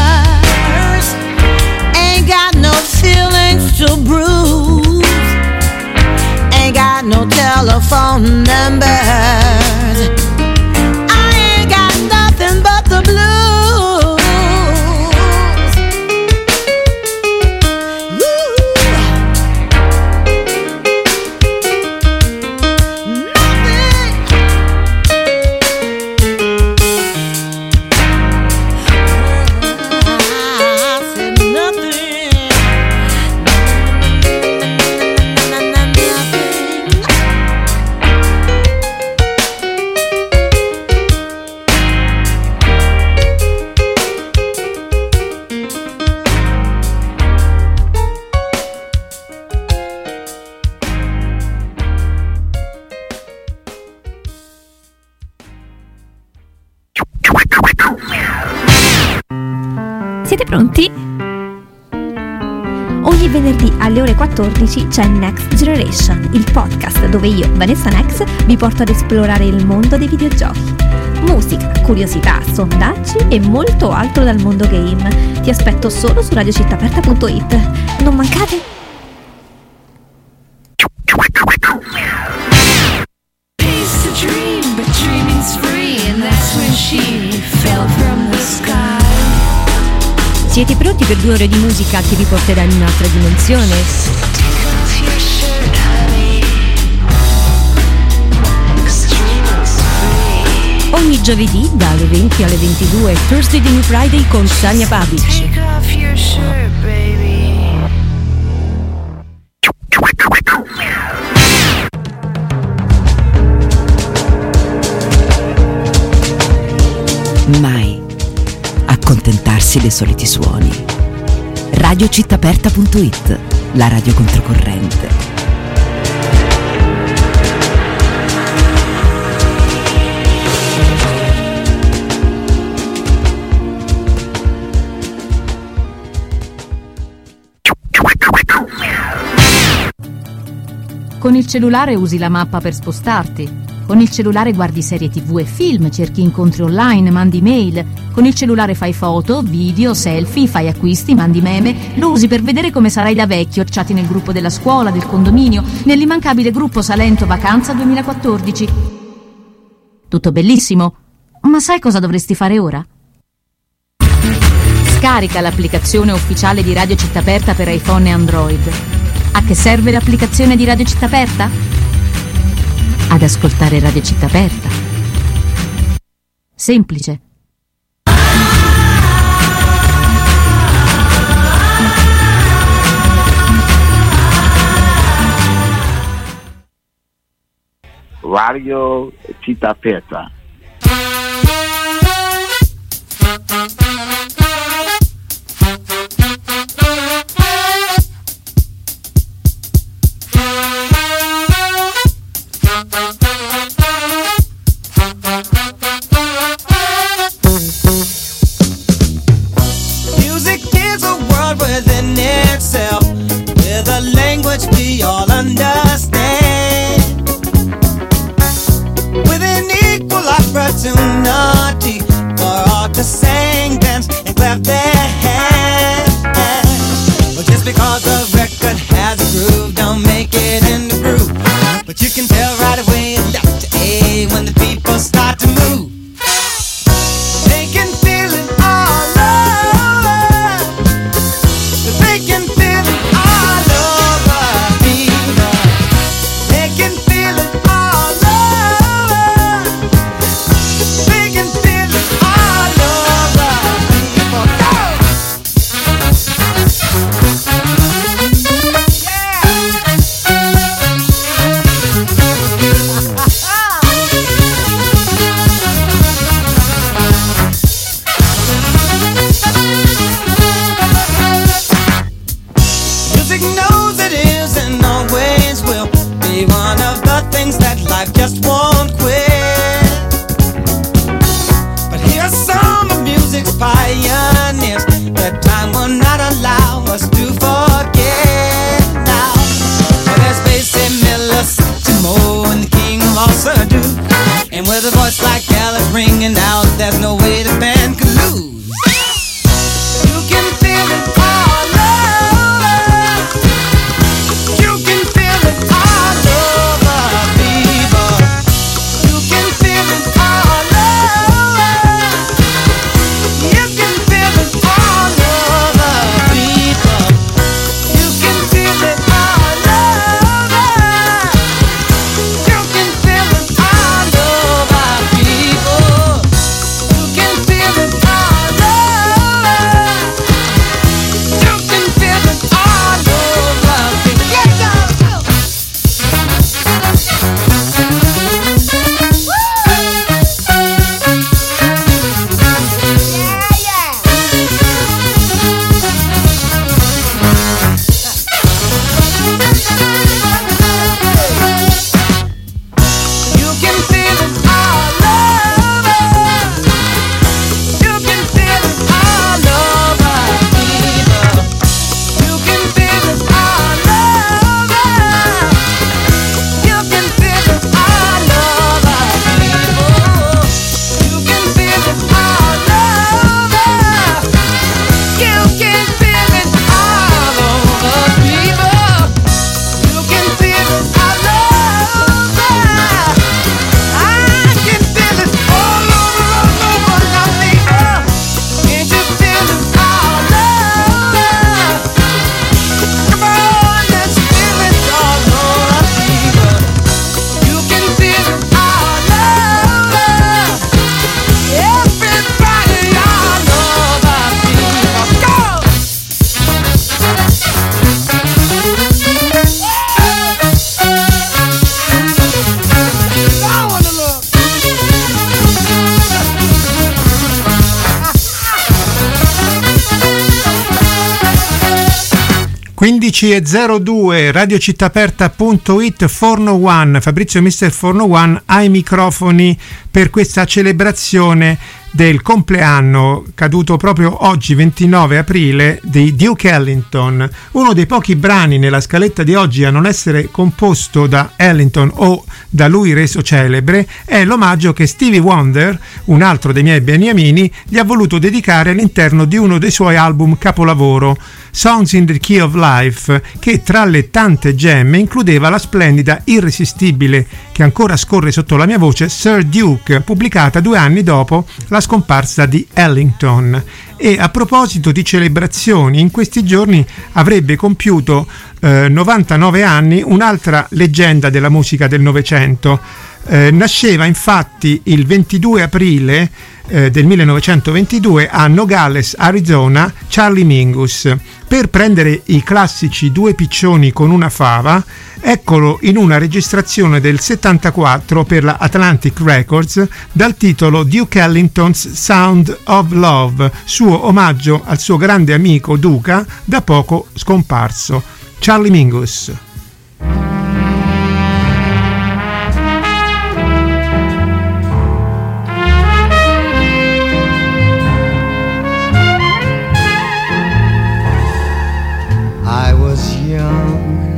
Ain't got no feelings to bruise. Ain't got no telephone numbers. I ain't got nothing but the blues. Siete pronti? Ogni venerdì alle ore quattordici c'è Next Generation, il podcast dove io, Vanessa Nex, vi porto ad esplorare il mondo dei videogiochi. Musica, curiosità, sondaggi e molto altro dal mondo game. Ti aspetto solo su radio città aperta punto it. Non mancate! Siete pronti per due ore di musica che vi porterà in un'altra dimensione? Ogni giovedì dalle venti alle ventidue, Thursday the New Friday con Sania Babic. Mai accontentarsi dei soliti suoni. radio città aperta punto it, la radio controcorrente. Con il cellulare usi la mappa per spostarti. Con il cellulare guardi serie tv e film, cerchi incontri online, mandi mail. Con il cellulare fai foto, video, selfie, fai acquisti, mandi meme. Lo usi per vedere come sarai da vecchio, chatti nel gruppo della scuola, del condominio, nell'immancabile gruppo Salento Vacanza duemilaquattordici. Tutto bellissimo, ma sai cosa dovresti fare ora? Scarica l'applicazione ufficiale di Radio Città Aperta per iPhone e Android. A che serve l'applicazione di Radio Città Aperta? Ad ascoltare Radio Città Aperta. Semplice. Radio Città Aperta. Music is a world within itself, with a language we all understand, with an equal opportunity for all to sing, dance, and clap their hands. But just because the record has a groove, don't make it in the groove. But you can tell right away left to A when the people start to move. They can feel it all over. They can feel it all over me. They can feel it all over. They can feel it all over me. Go! quindici e zero due, radiocittaaperta.it, Forno One, Fabrizio mister Forno One ai microfoni per questa celebrazione del compleanno caduto proprio oggi ventinove aprile di Duke Ellington, uno dei pochi brani nella scaletta di oggi a non essere composto da Ellington o da lui reso celebre. È l'omaggio che Stevie Wonder, un altro dei miei beniamini, gli ha voluto dedicare all'interno di uno dei suoi album capolavoro, Songs in the Key of Life, che tra le tante gemme includeva la splendida, irresistibile, che ancora scorre sotto la mia voce, Sir Duke, pubblicata due anni dopo la scomparsa di Ellington. E a proposito di celebrazioni, in questi giorni avrebbe compiuto eh, novantanove anni un'altra leggenda della musica del Novecento. Eh, nasceva infatti il ventidue aprile eh, del millenovecentoventidue a Nogales, Arizona, Charlie Mingus. Per prendere i classici due piccioni con una fava, eccolo in una registrazione del settantaquattro per la Atlantic Records dal titolo Duke Ellington's Sound of Love, suo omaggio al suo grande amico Duca, da poco scomparso. Charlie Mingus. I was young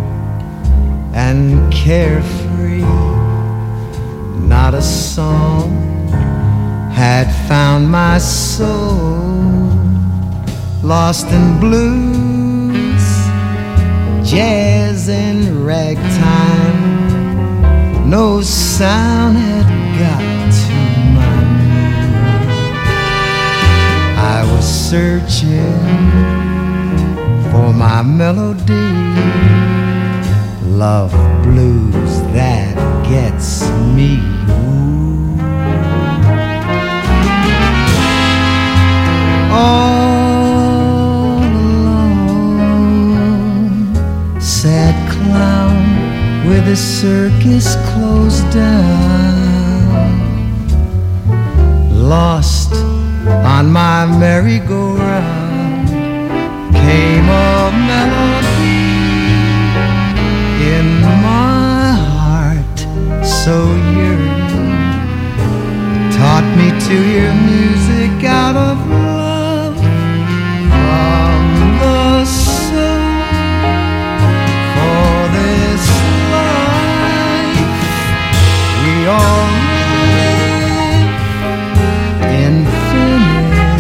and carefree, not a song had found my soul, lost in blues, jazz and ragtime, no sound had got to my mood. I was searching for my melody, love blues that gets me. All alone, sad clown with the circus closed down, lost on my merry-go-round. Came a melody in my heart so yearning, taught me to hear music out of love from the soul. For this life we all live infinite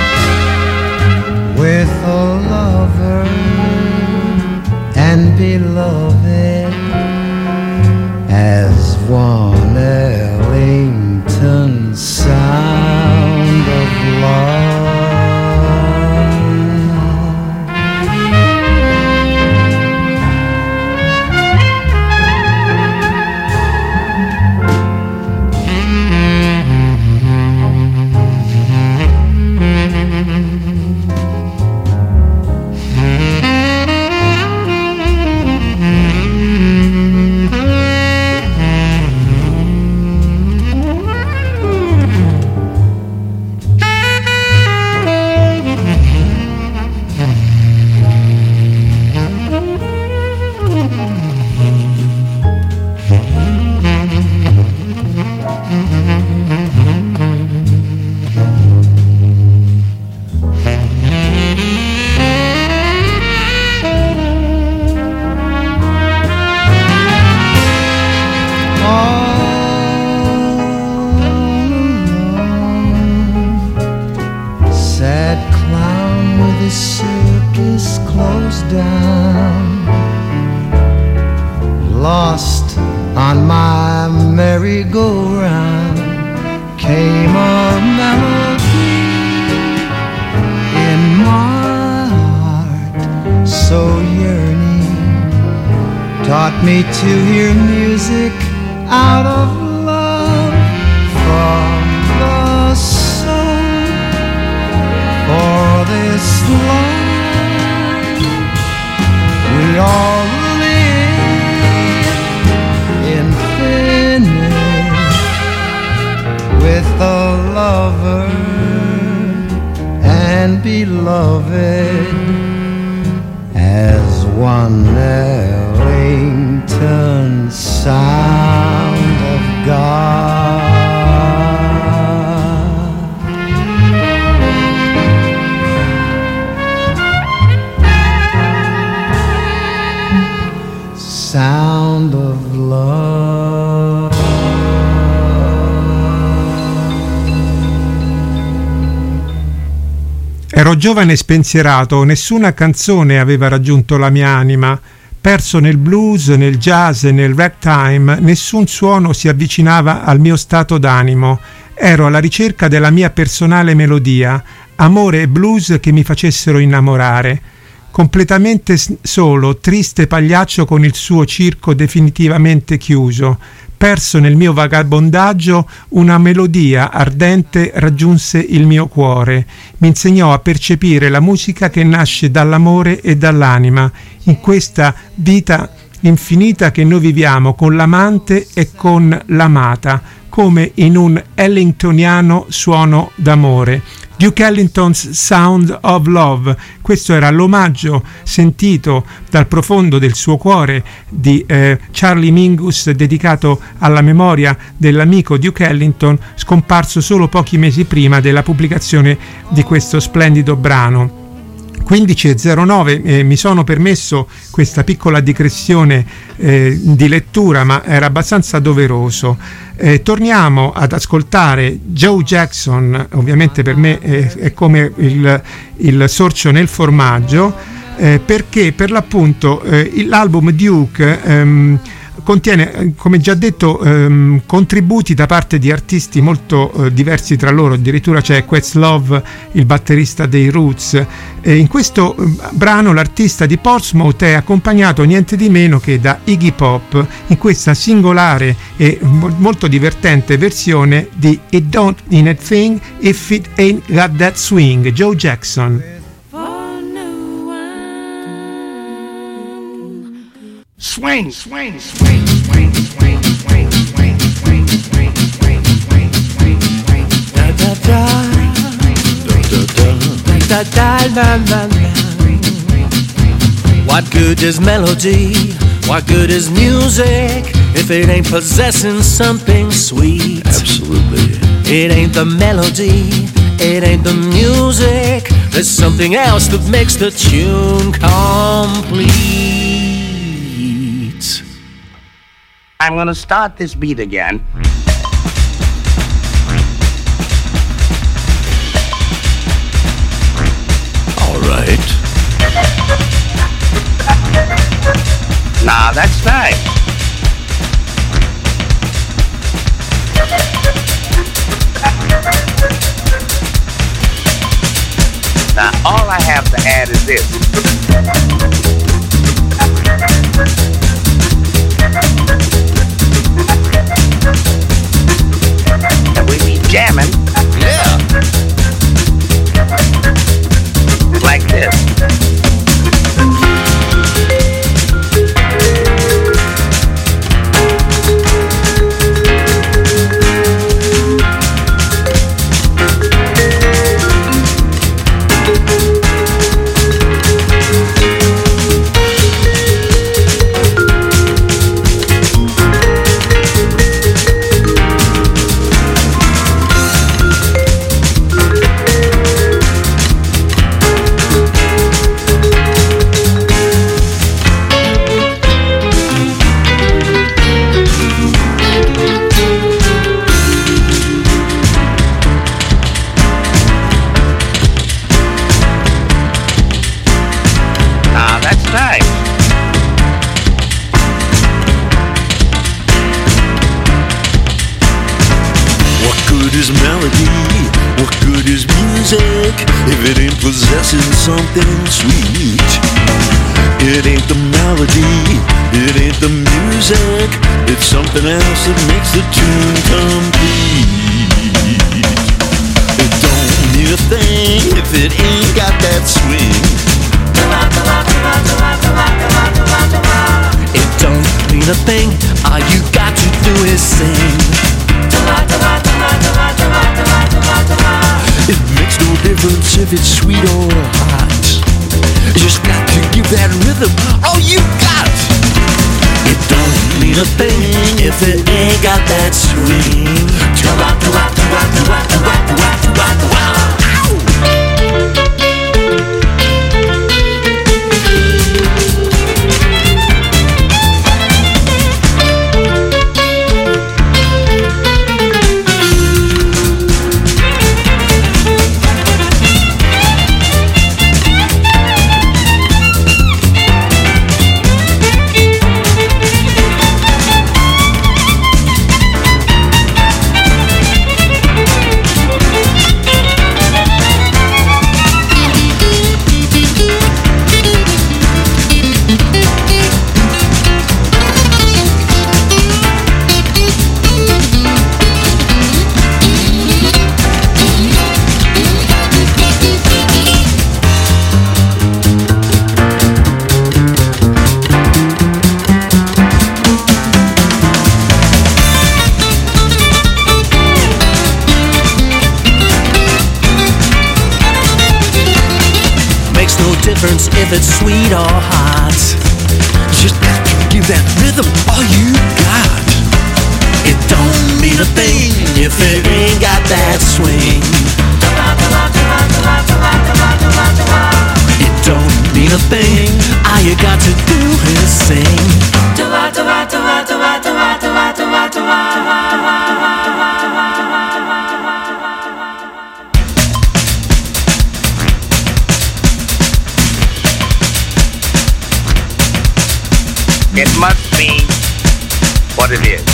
with a lover and beloved as one Ellington sound of love. Me to hear music out of love from the soul. For this life we all live infinite with a lover and beloved as one Ellington sound of God. Sound of love. Ero giovane e spensierato, nessuna canzone aveva raggiunto la mia anima. Perso nel blues, nel jazz e nel ragtime, nessun suono si avvicinava al mio stato d'animo. Ero alla ricerca della mia personale melodia, amore e blues che mi facessero innamorare. Completamente solo, triste pagliaccio con il suo circo definitivamente chiuso. Perso nel mio vagabondaggio, una melodia ardente raggiunse il mio cuore. Mi insegnò a percepire la musica che nasce dall'amore e dall'anima, in questa vita infinita che noi viviamo con l'amante e con l'amata, come in un ellingtoniano suono d'amore. Duke Ellington's Sound of Love, questo era l'omaggio sentito dal profondo del suo cuore di eh, Charlie Mingus, dedicato alla memoria dell'amico Duke Ellington, scomparso solo pochi mesi prima della pubblicazione di questo splendido brano. quindici e zero nove, eh, mi sono permesso questa piccola digressione eh, di lettura, ma era abbastanza doveroso. Eh, torniamo ad ascoltare Joe Jackson, ovviamente per me è, è come il, il sorcio nel formaggio, eh, perché per l'appunto eh, l'album Duke ehm, contiene, come già detto, ehm, contributi da parte di artisti molto eh, diversi tra loro. Addirittura c'è Questlove, il batterista dei Roots. E in questo eh, brano l'artista di Portsmouth è accompagnato niente di meno che da Iggy Pop in questa singolare e mo- molto divertente versione di It Don't Mean a Thing If It Ain't Got That Swing. Joe Jackson. Swing, swing, swing, swing, swing, swing, swing, swing, swing, swing, swing, swing, swing, da da da, da da da, da da da. What good is melody? What good is music if it ain't possessing something sweet? Absolutely. It ain't the melody, it ain't the music. There's something else that makes the tune complete. I'm gonna start this beat again. All right. Now that's nice. Now all I have to add is this. And we be jamming. Yeah. Like this. If it ain't possessing something sweet, it ain't the melody, it ain't the music, it's something else that makes the tune complete. It don't mean a thing if it ain't got that swing. It don't mean a thing, all you got to do is sing. It makes no difference if it's sweet or hot. Just got to give that rhythm all you got. It don't mean a thing if it ain't got that swing. Wow, wow, wow, wow, wow, wow, wow, wow. If it's sweet or hot, just got to give that rhythm all you got. It don't mean a thing if it ain't got that swing. It don't mean a thing, all you got to do is sing. It must be what it is.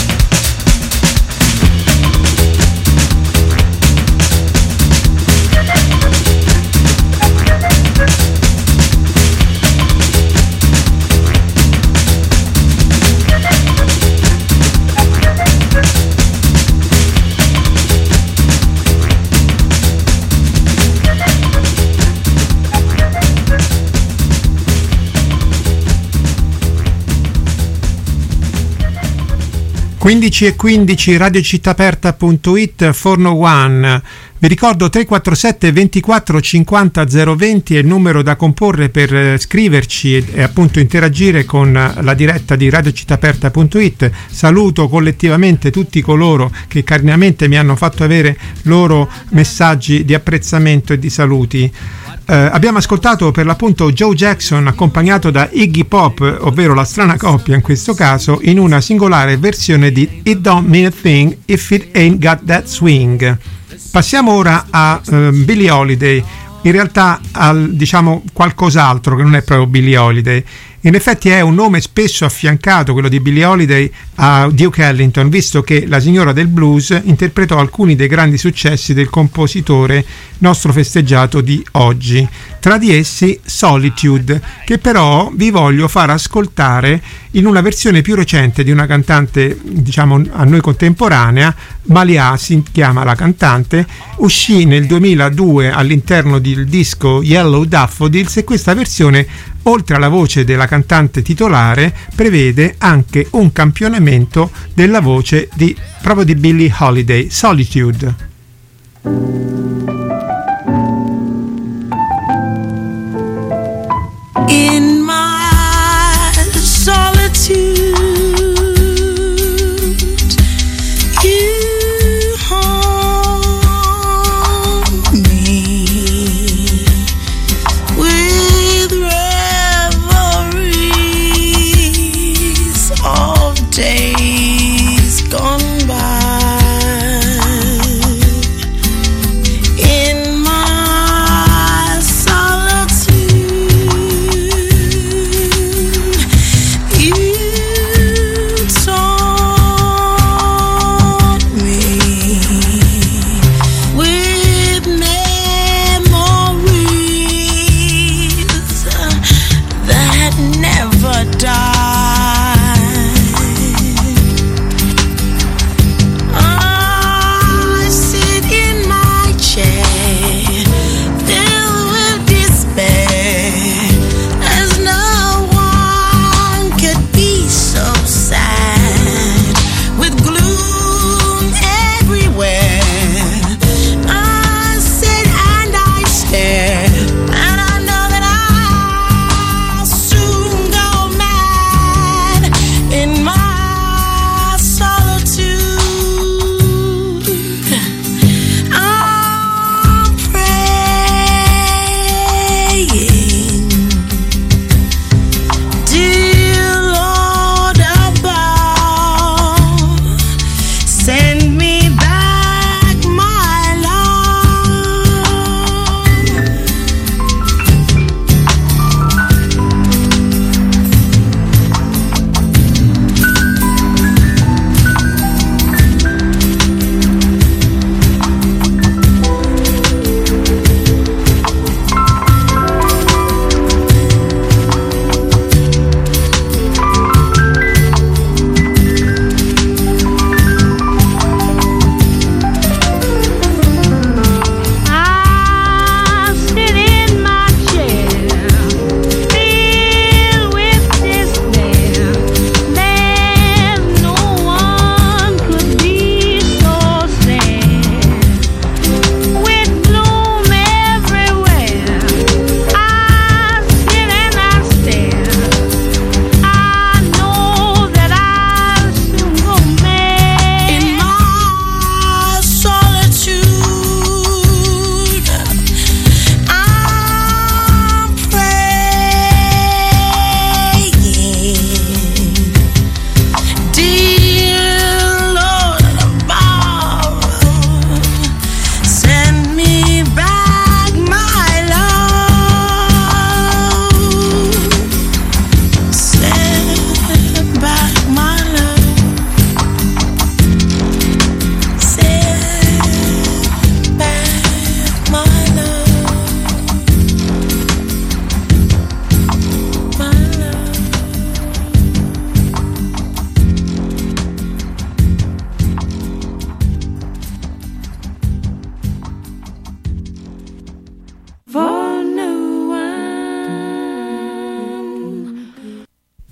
quindici e quindici radiocittaaperta.it Forno One. Vi ricordo tre quattro sette ventiquattro cinquanta zero venti è il numero da comporre per scriverci e, e appunto interagire con la diretta di radiocittaaperta.it. Saluto collettivamente tutti coloro che carinamente mi hanno fatto avere loro messaggi di apprezzamento e di saluti. Eh, abbiamo ascoltato per l'appunto Joe Jackson accompagnato da Iggy Pop, ovvero la strana coppia in questo caso, in una singolare versione di It Don't Mean a Thing If It Ain't Got That Swing. Passiamo ora a uh, Billie Holiday, in realtà al diciamo qualcos'altro che non è proprio Billie Holiday. In effetti è un nome spesso affiancato, quello di Billie Holiday, a Duke Ellington, visto che la signora del blues interpretò alcuni dei grandi successi del compositore nostro festeggiato di oggi. Tra di essi Solitude, che però vi voglio far ascoltare in una versione più recente di una cantante, diciamo a noi contemporanea. Malia si chiama la cantante, uscì nel duemiladue all'interno del disco Yellow Daffodils e questa versione, oltre alla voce della cantante titolare, prevede anche un campionamento della voce di proprio di Billie Holiday, Solitude. In my solitude, you haunt me with reveries of days gone by.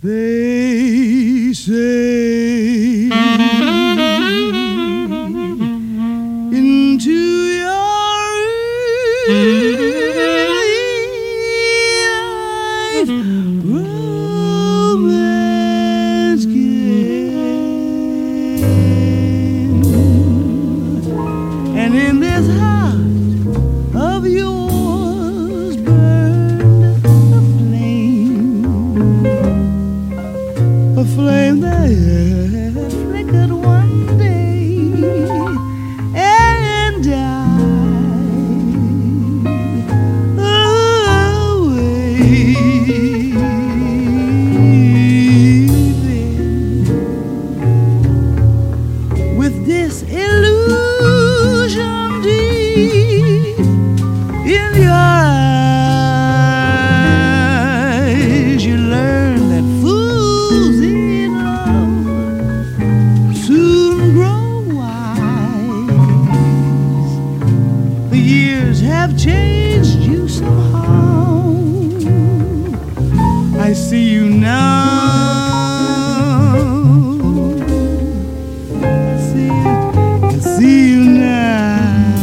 They say into your life romance came, and in this heart of yours burned a flame, a flame that flickered one day and died away. Then, with this illusion deep in your eyes, you learn that fools in love soon grow wise. The years have changed you somehow. I see you now. I see you, I see you now.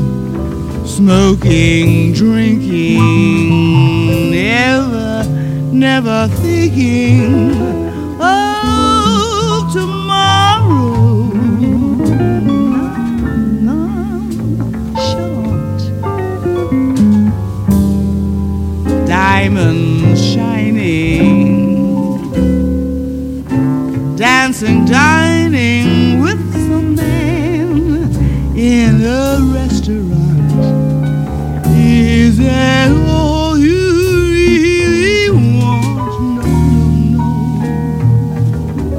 Smoking, drinking, never, never thinking of tomorrow. Nonchalant, diamonds shining, dancing, dining with some man in a restaurant. Is that all you really want? No, no, no.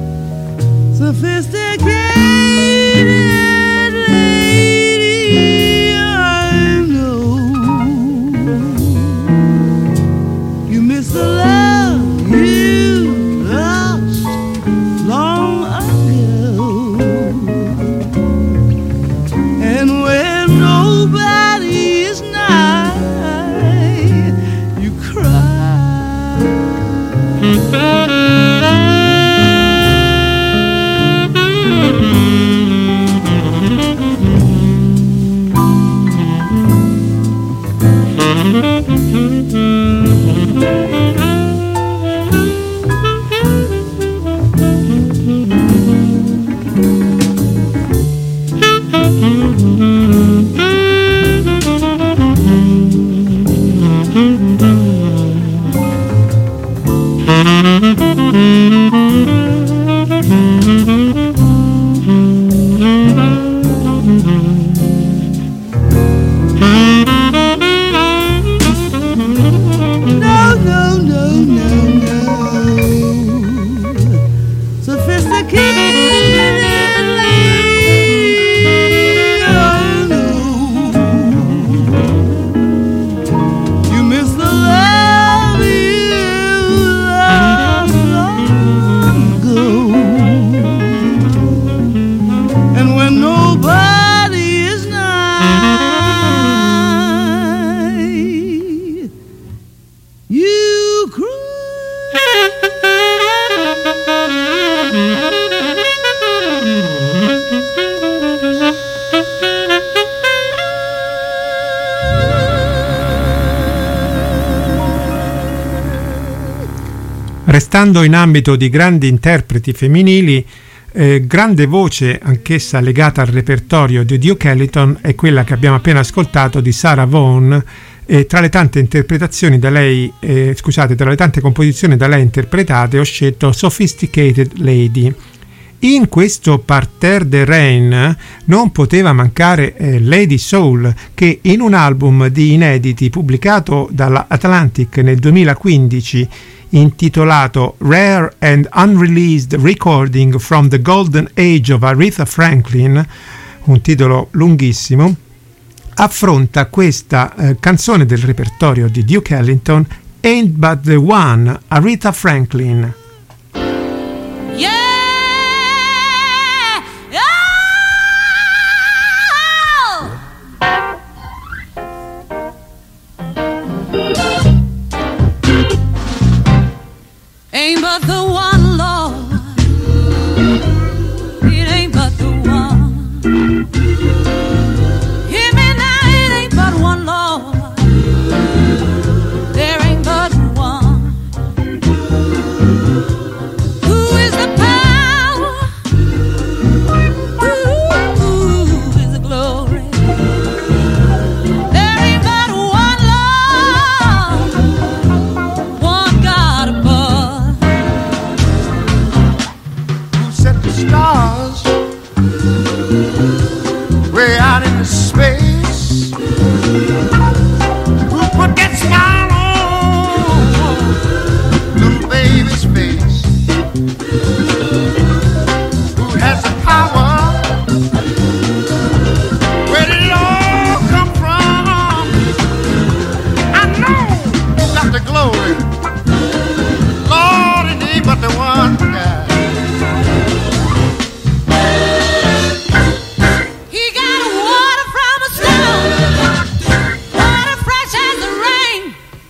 Sophisticated lady, I know you miss the love you lost long ago. And when nobody is nigh, you cry. No, no, no, no, no. Sophisticated lady, I know you miss the love you lost long ago. And when nobody is nigh, you cry. Restando in ambito di grandi interpreti femminili, eh, grande voce anch'essa legata al repertorio di Duke Ellington è quella che abbiamo appena ascoltato di Sarah Vaughan. E tra le tante interpretazioni da lei, eh, scusate, tra le tante composizioni da lei interpretate ho scelto Sophisticated Lady. In questo Parterre de Reine non poteva mancare eh, Lady Soul, che in un album di inediti pubblicato dalla Atlantic nel duemilaquindici intitolato Rare and Unreleased Recording from the Golden Age of Aretha Franklin, un titolo lunghissimo, affronta questa eh, canzone del repertorio di Duke Ellington, Ain't But The One, Aretha Franklin. Ain't but glory. Lord, it ain't but the one guy. He got water from a stone, water fresh as the rain.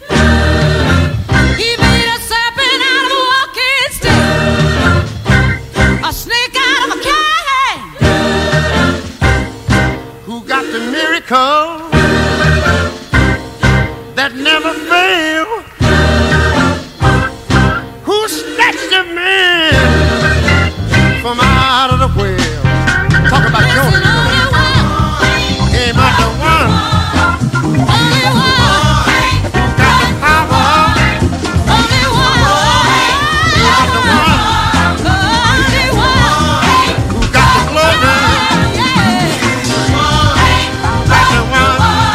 He made a serpent out of a walking stick, a snake out of a cane. Who got the miracle that never fail? Who snatched a man from out of the well? Talk about Jonah. Came out the one. Only one. Who got the power? Only one. Who got the one? Only one. Who got the glory? Got the one.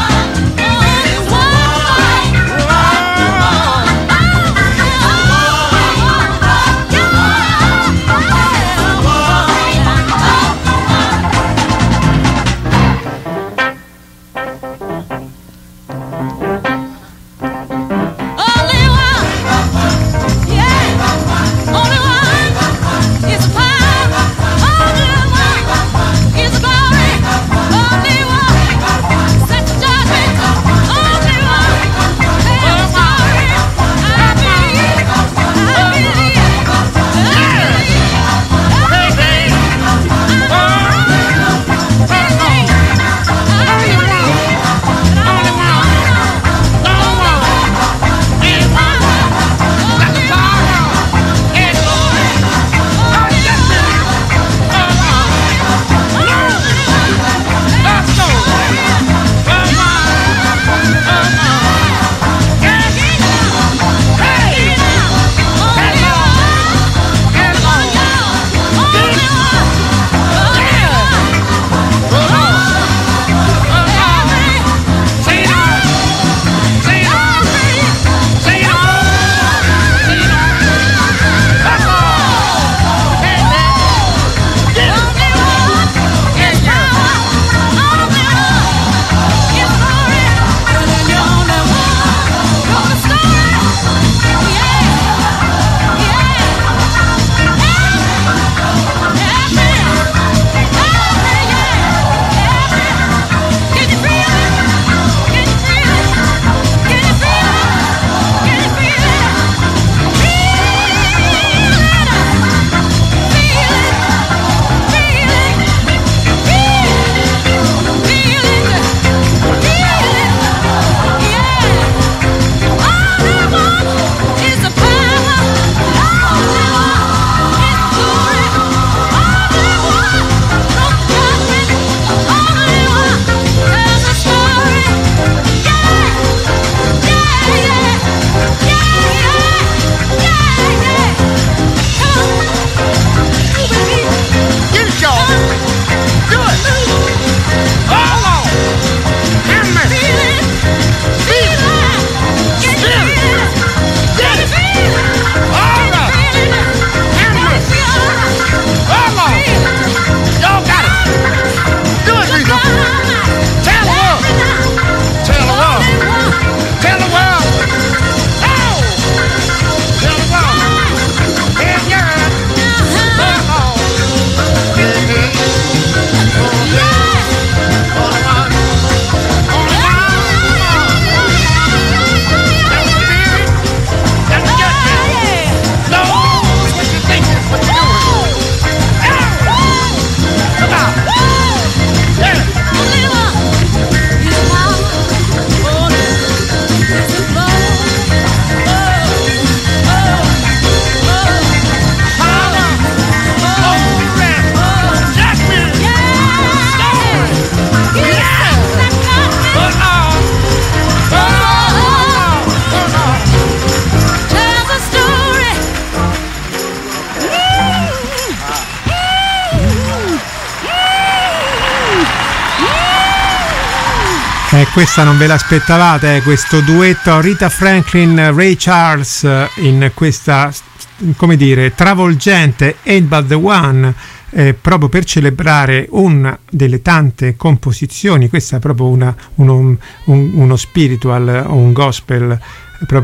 Eh, questa non ve l'aspettavate, eh, questo duetto Rita Franklin, Ray Charles in questa, come dire, travolgente Ain't But The One, eh, proprio per celebrare una delle tante composizioni. Questa è proprio una, uno, un, uno spiritual o un gospel proprio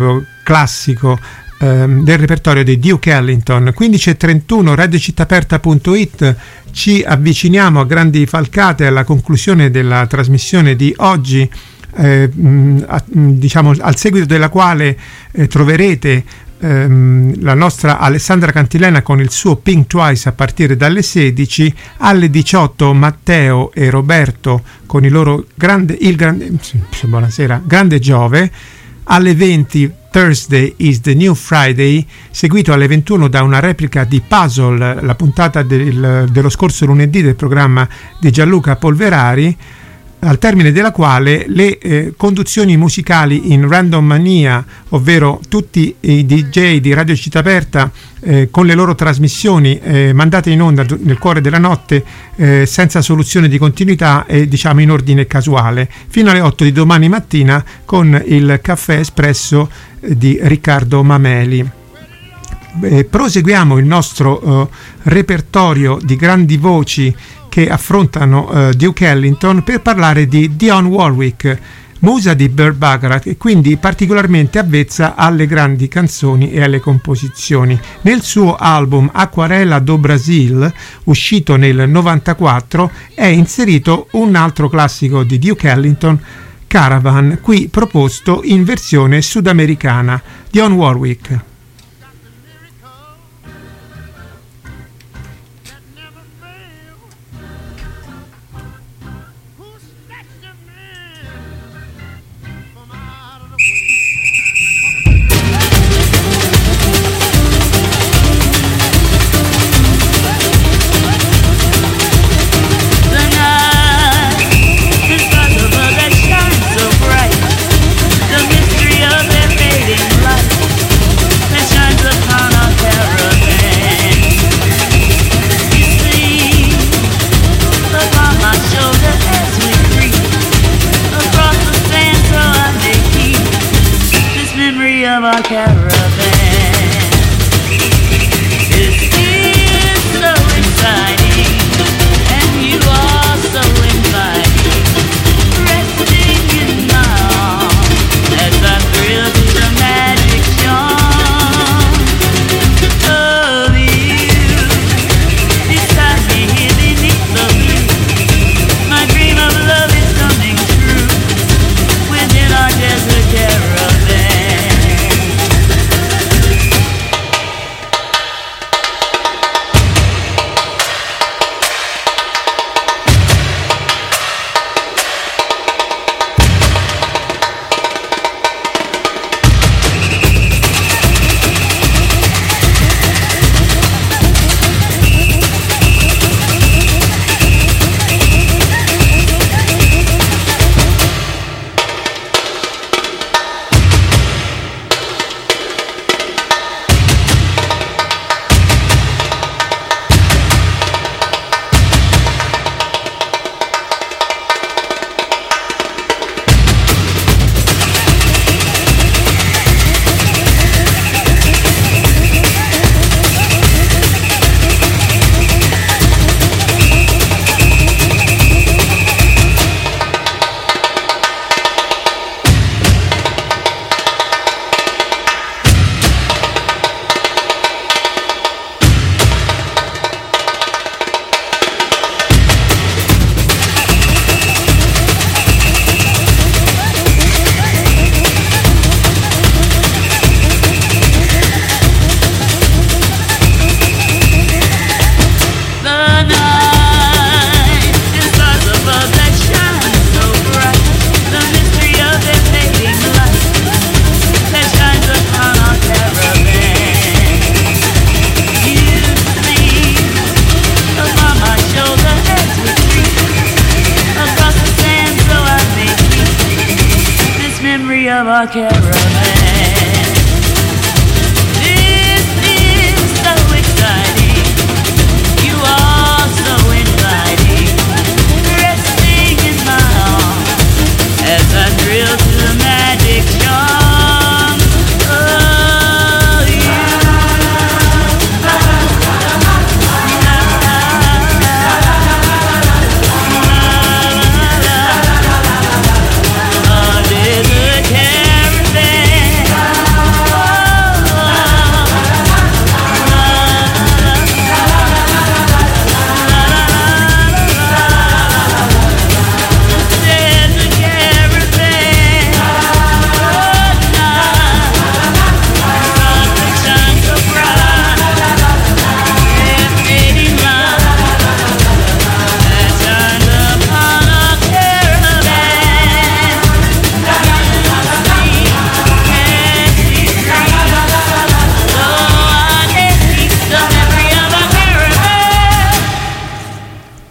classico ehm, del repertorio di Duke Ellington. quindici e trentuno, radio città aperta punto it. Ci avviciniamo a grandi falcate alla conclusione della trasmissione di oggi, eh, mh, a, mh, diciamo al seguito della quale eh, troverete ehm, la nostra Alessandra Cantilena con il suo Pink Twice a partire dalle sedici. Alle diciotto Matteo e Roberto con il loro grande, il grande, buonasera, Grande Giove. Alle venti Thursday is the New Friday, seguito alle ventuno da una replica di Puzzle, la puntata del, dello scorso lunedì del programma di Gianluca Polverari, al termine della quale le eh, conduzioni musicali in Random Mania, ovvero tutti i D J di Radio Città Aperta eh, con le loro trasmissioni eh, mandate in onda nel cuore della notte eh, senza soluzione di continuità e diciamo in ordine casuale, fino alle otto di domani mattina con il caffè espresso eh, di Riccardo Mameli. Eh, proseguiamo il nostro eh, repertorio di grandi voci che affrontano uh, Duke Ellington per parlare di Dionne Warwick, musa di Burt Bacharach e quindi particolarmente avvezza alle grandi canzoni e alle composizioni. Nel suo album Aquarela do Brasil, uscito nel novantaquattro, è inserito un altro classico di Duke Ellington, Caravan, qui proposto in versione sudamericana. Dionne Warwick. There's a caravan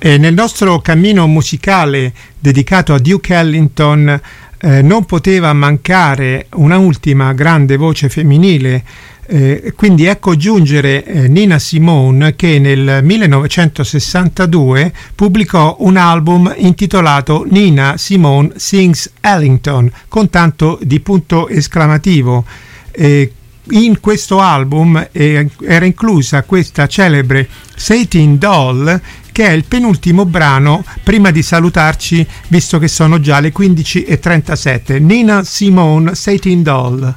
E nel nostro cammino musicale dedicato a Duke Ellington eh, non poteva mancare una ultima grande voce femminile, eh, quindi ecco giungere eh, Nina Simone, che nel millenovecentosessantadue pubblicò un album intitolato Nina Simone Sings Ellington, con tanto di punto esclamativo. Eh, in questo album eh, era inclusa questa celebre Satin Doll, che è il penultimo brano prima di salutarci, visto che sono già le quindici e trentasette. Nina Simone Satin Doll.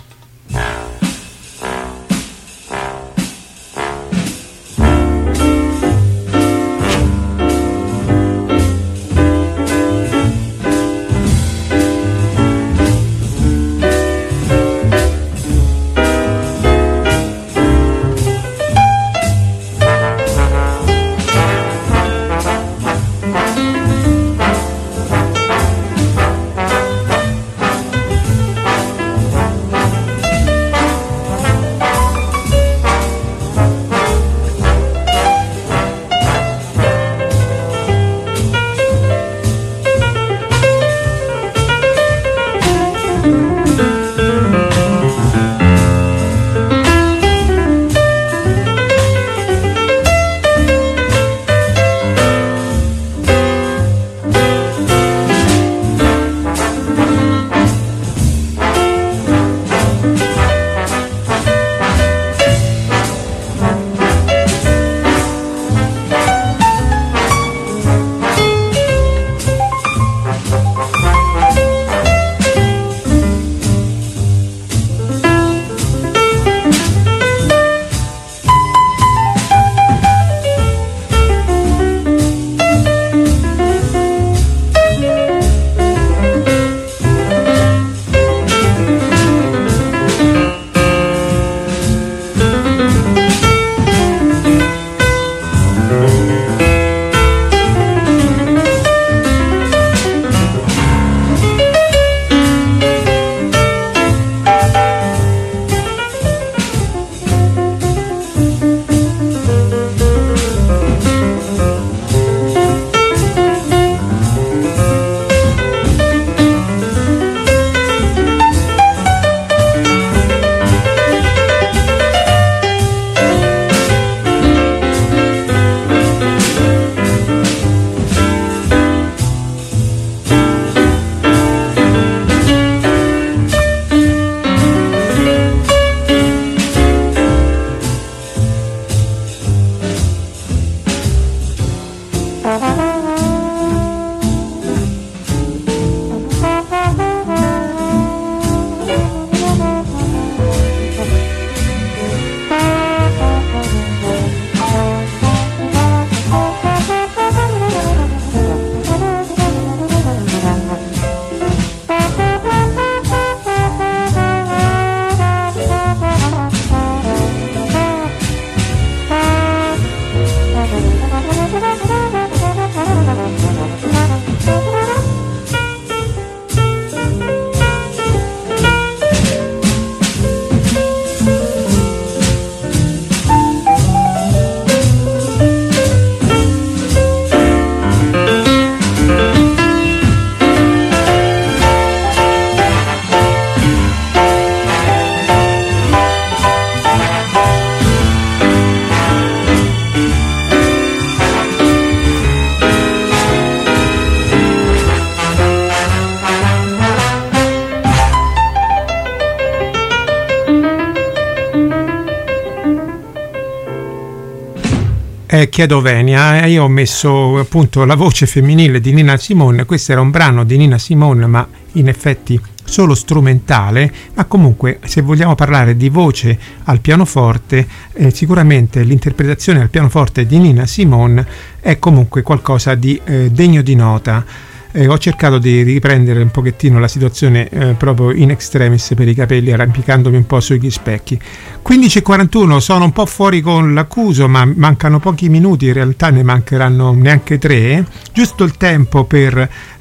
eh, chiedo venia, e io ho messo appunto la voce femminile di Nina Simone. Questo era un brano di Nina Simone, ma in effetti solo strumentale, ma comunque se vogliamo parlare di voce al pianoforte, eh, sicuramente l'interpretazione al pianoforte di Nina Simone è comunque qualcosa di eh, degno di nota. Eh, ho cercato di riprendere un pochettino la situazione eh, proprio in extremis per i capelli, arrampicandomi un po' sugli specchi. quindici e quarantuno, sono un po' fuori con l'accuso, ma mancano pochi minuti, in realtà ne mancheranno neanche tre, giusto il tempo per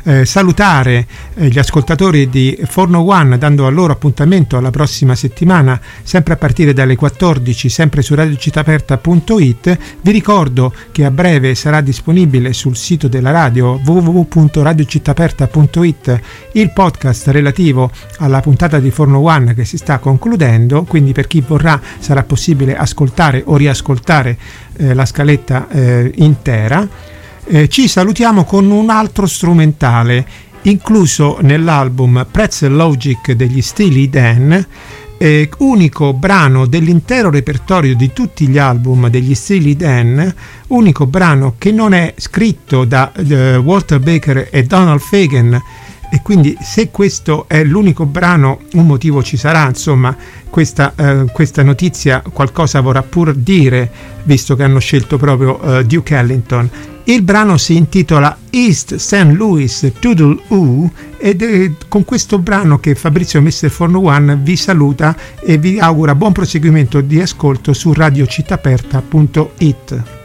eh, salutare eh, gli ascoltatori di Forno One, dando a loro appuntamento alla prossima settimana, sempre a partire dalle quattordici, sempre su radio città aperta punto it. Vi ricordo che a breve sarà disponibile sul sito della radio w w w punto radio città aperta punto it il podcast relativo alla puntata di Forno One che si sta concludendo, quindi per chi vorrà sarà possibile ascoltare o riascoltare eh, la scaletta eh, intera. Eh, ci salutiamo con un altro strumentale incluso nell'album Pretzel Logic degli Steely Dan, eh, unico brano dell'intero repertorio di tutti gli album degli Steely Dan, unico brano che non è scritto da eh, Walter Baker e Donald Fagen, e quindi se questo è l'unico brano un motivo ci sarà, insomma questa, eh, questa notizia qualcosa vorrà pur dire, visto che hanno scelto proprio eh, Duke Ellington. Il brano si intitola East Saint Louis Toodle Oo ed è con questo brano che Fabrizio mister Forno One vi saluta e vi augura buon proseguimento di ascolto su radio città aperta punto it.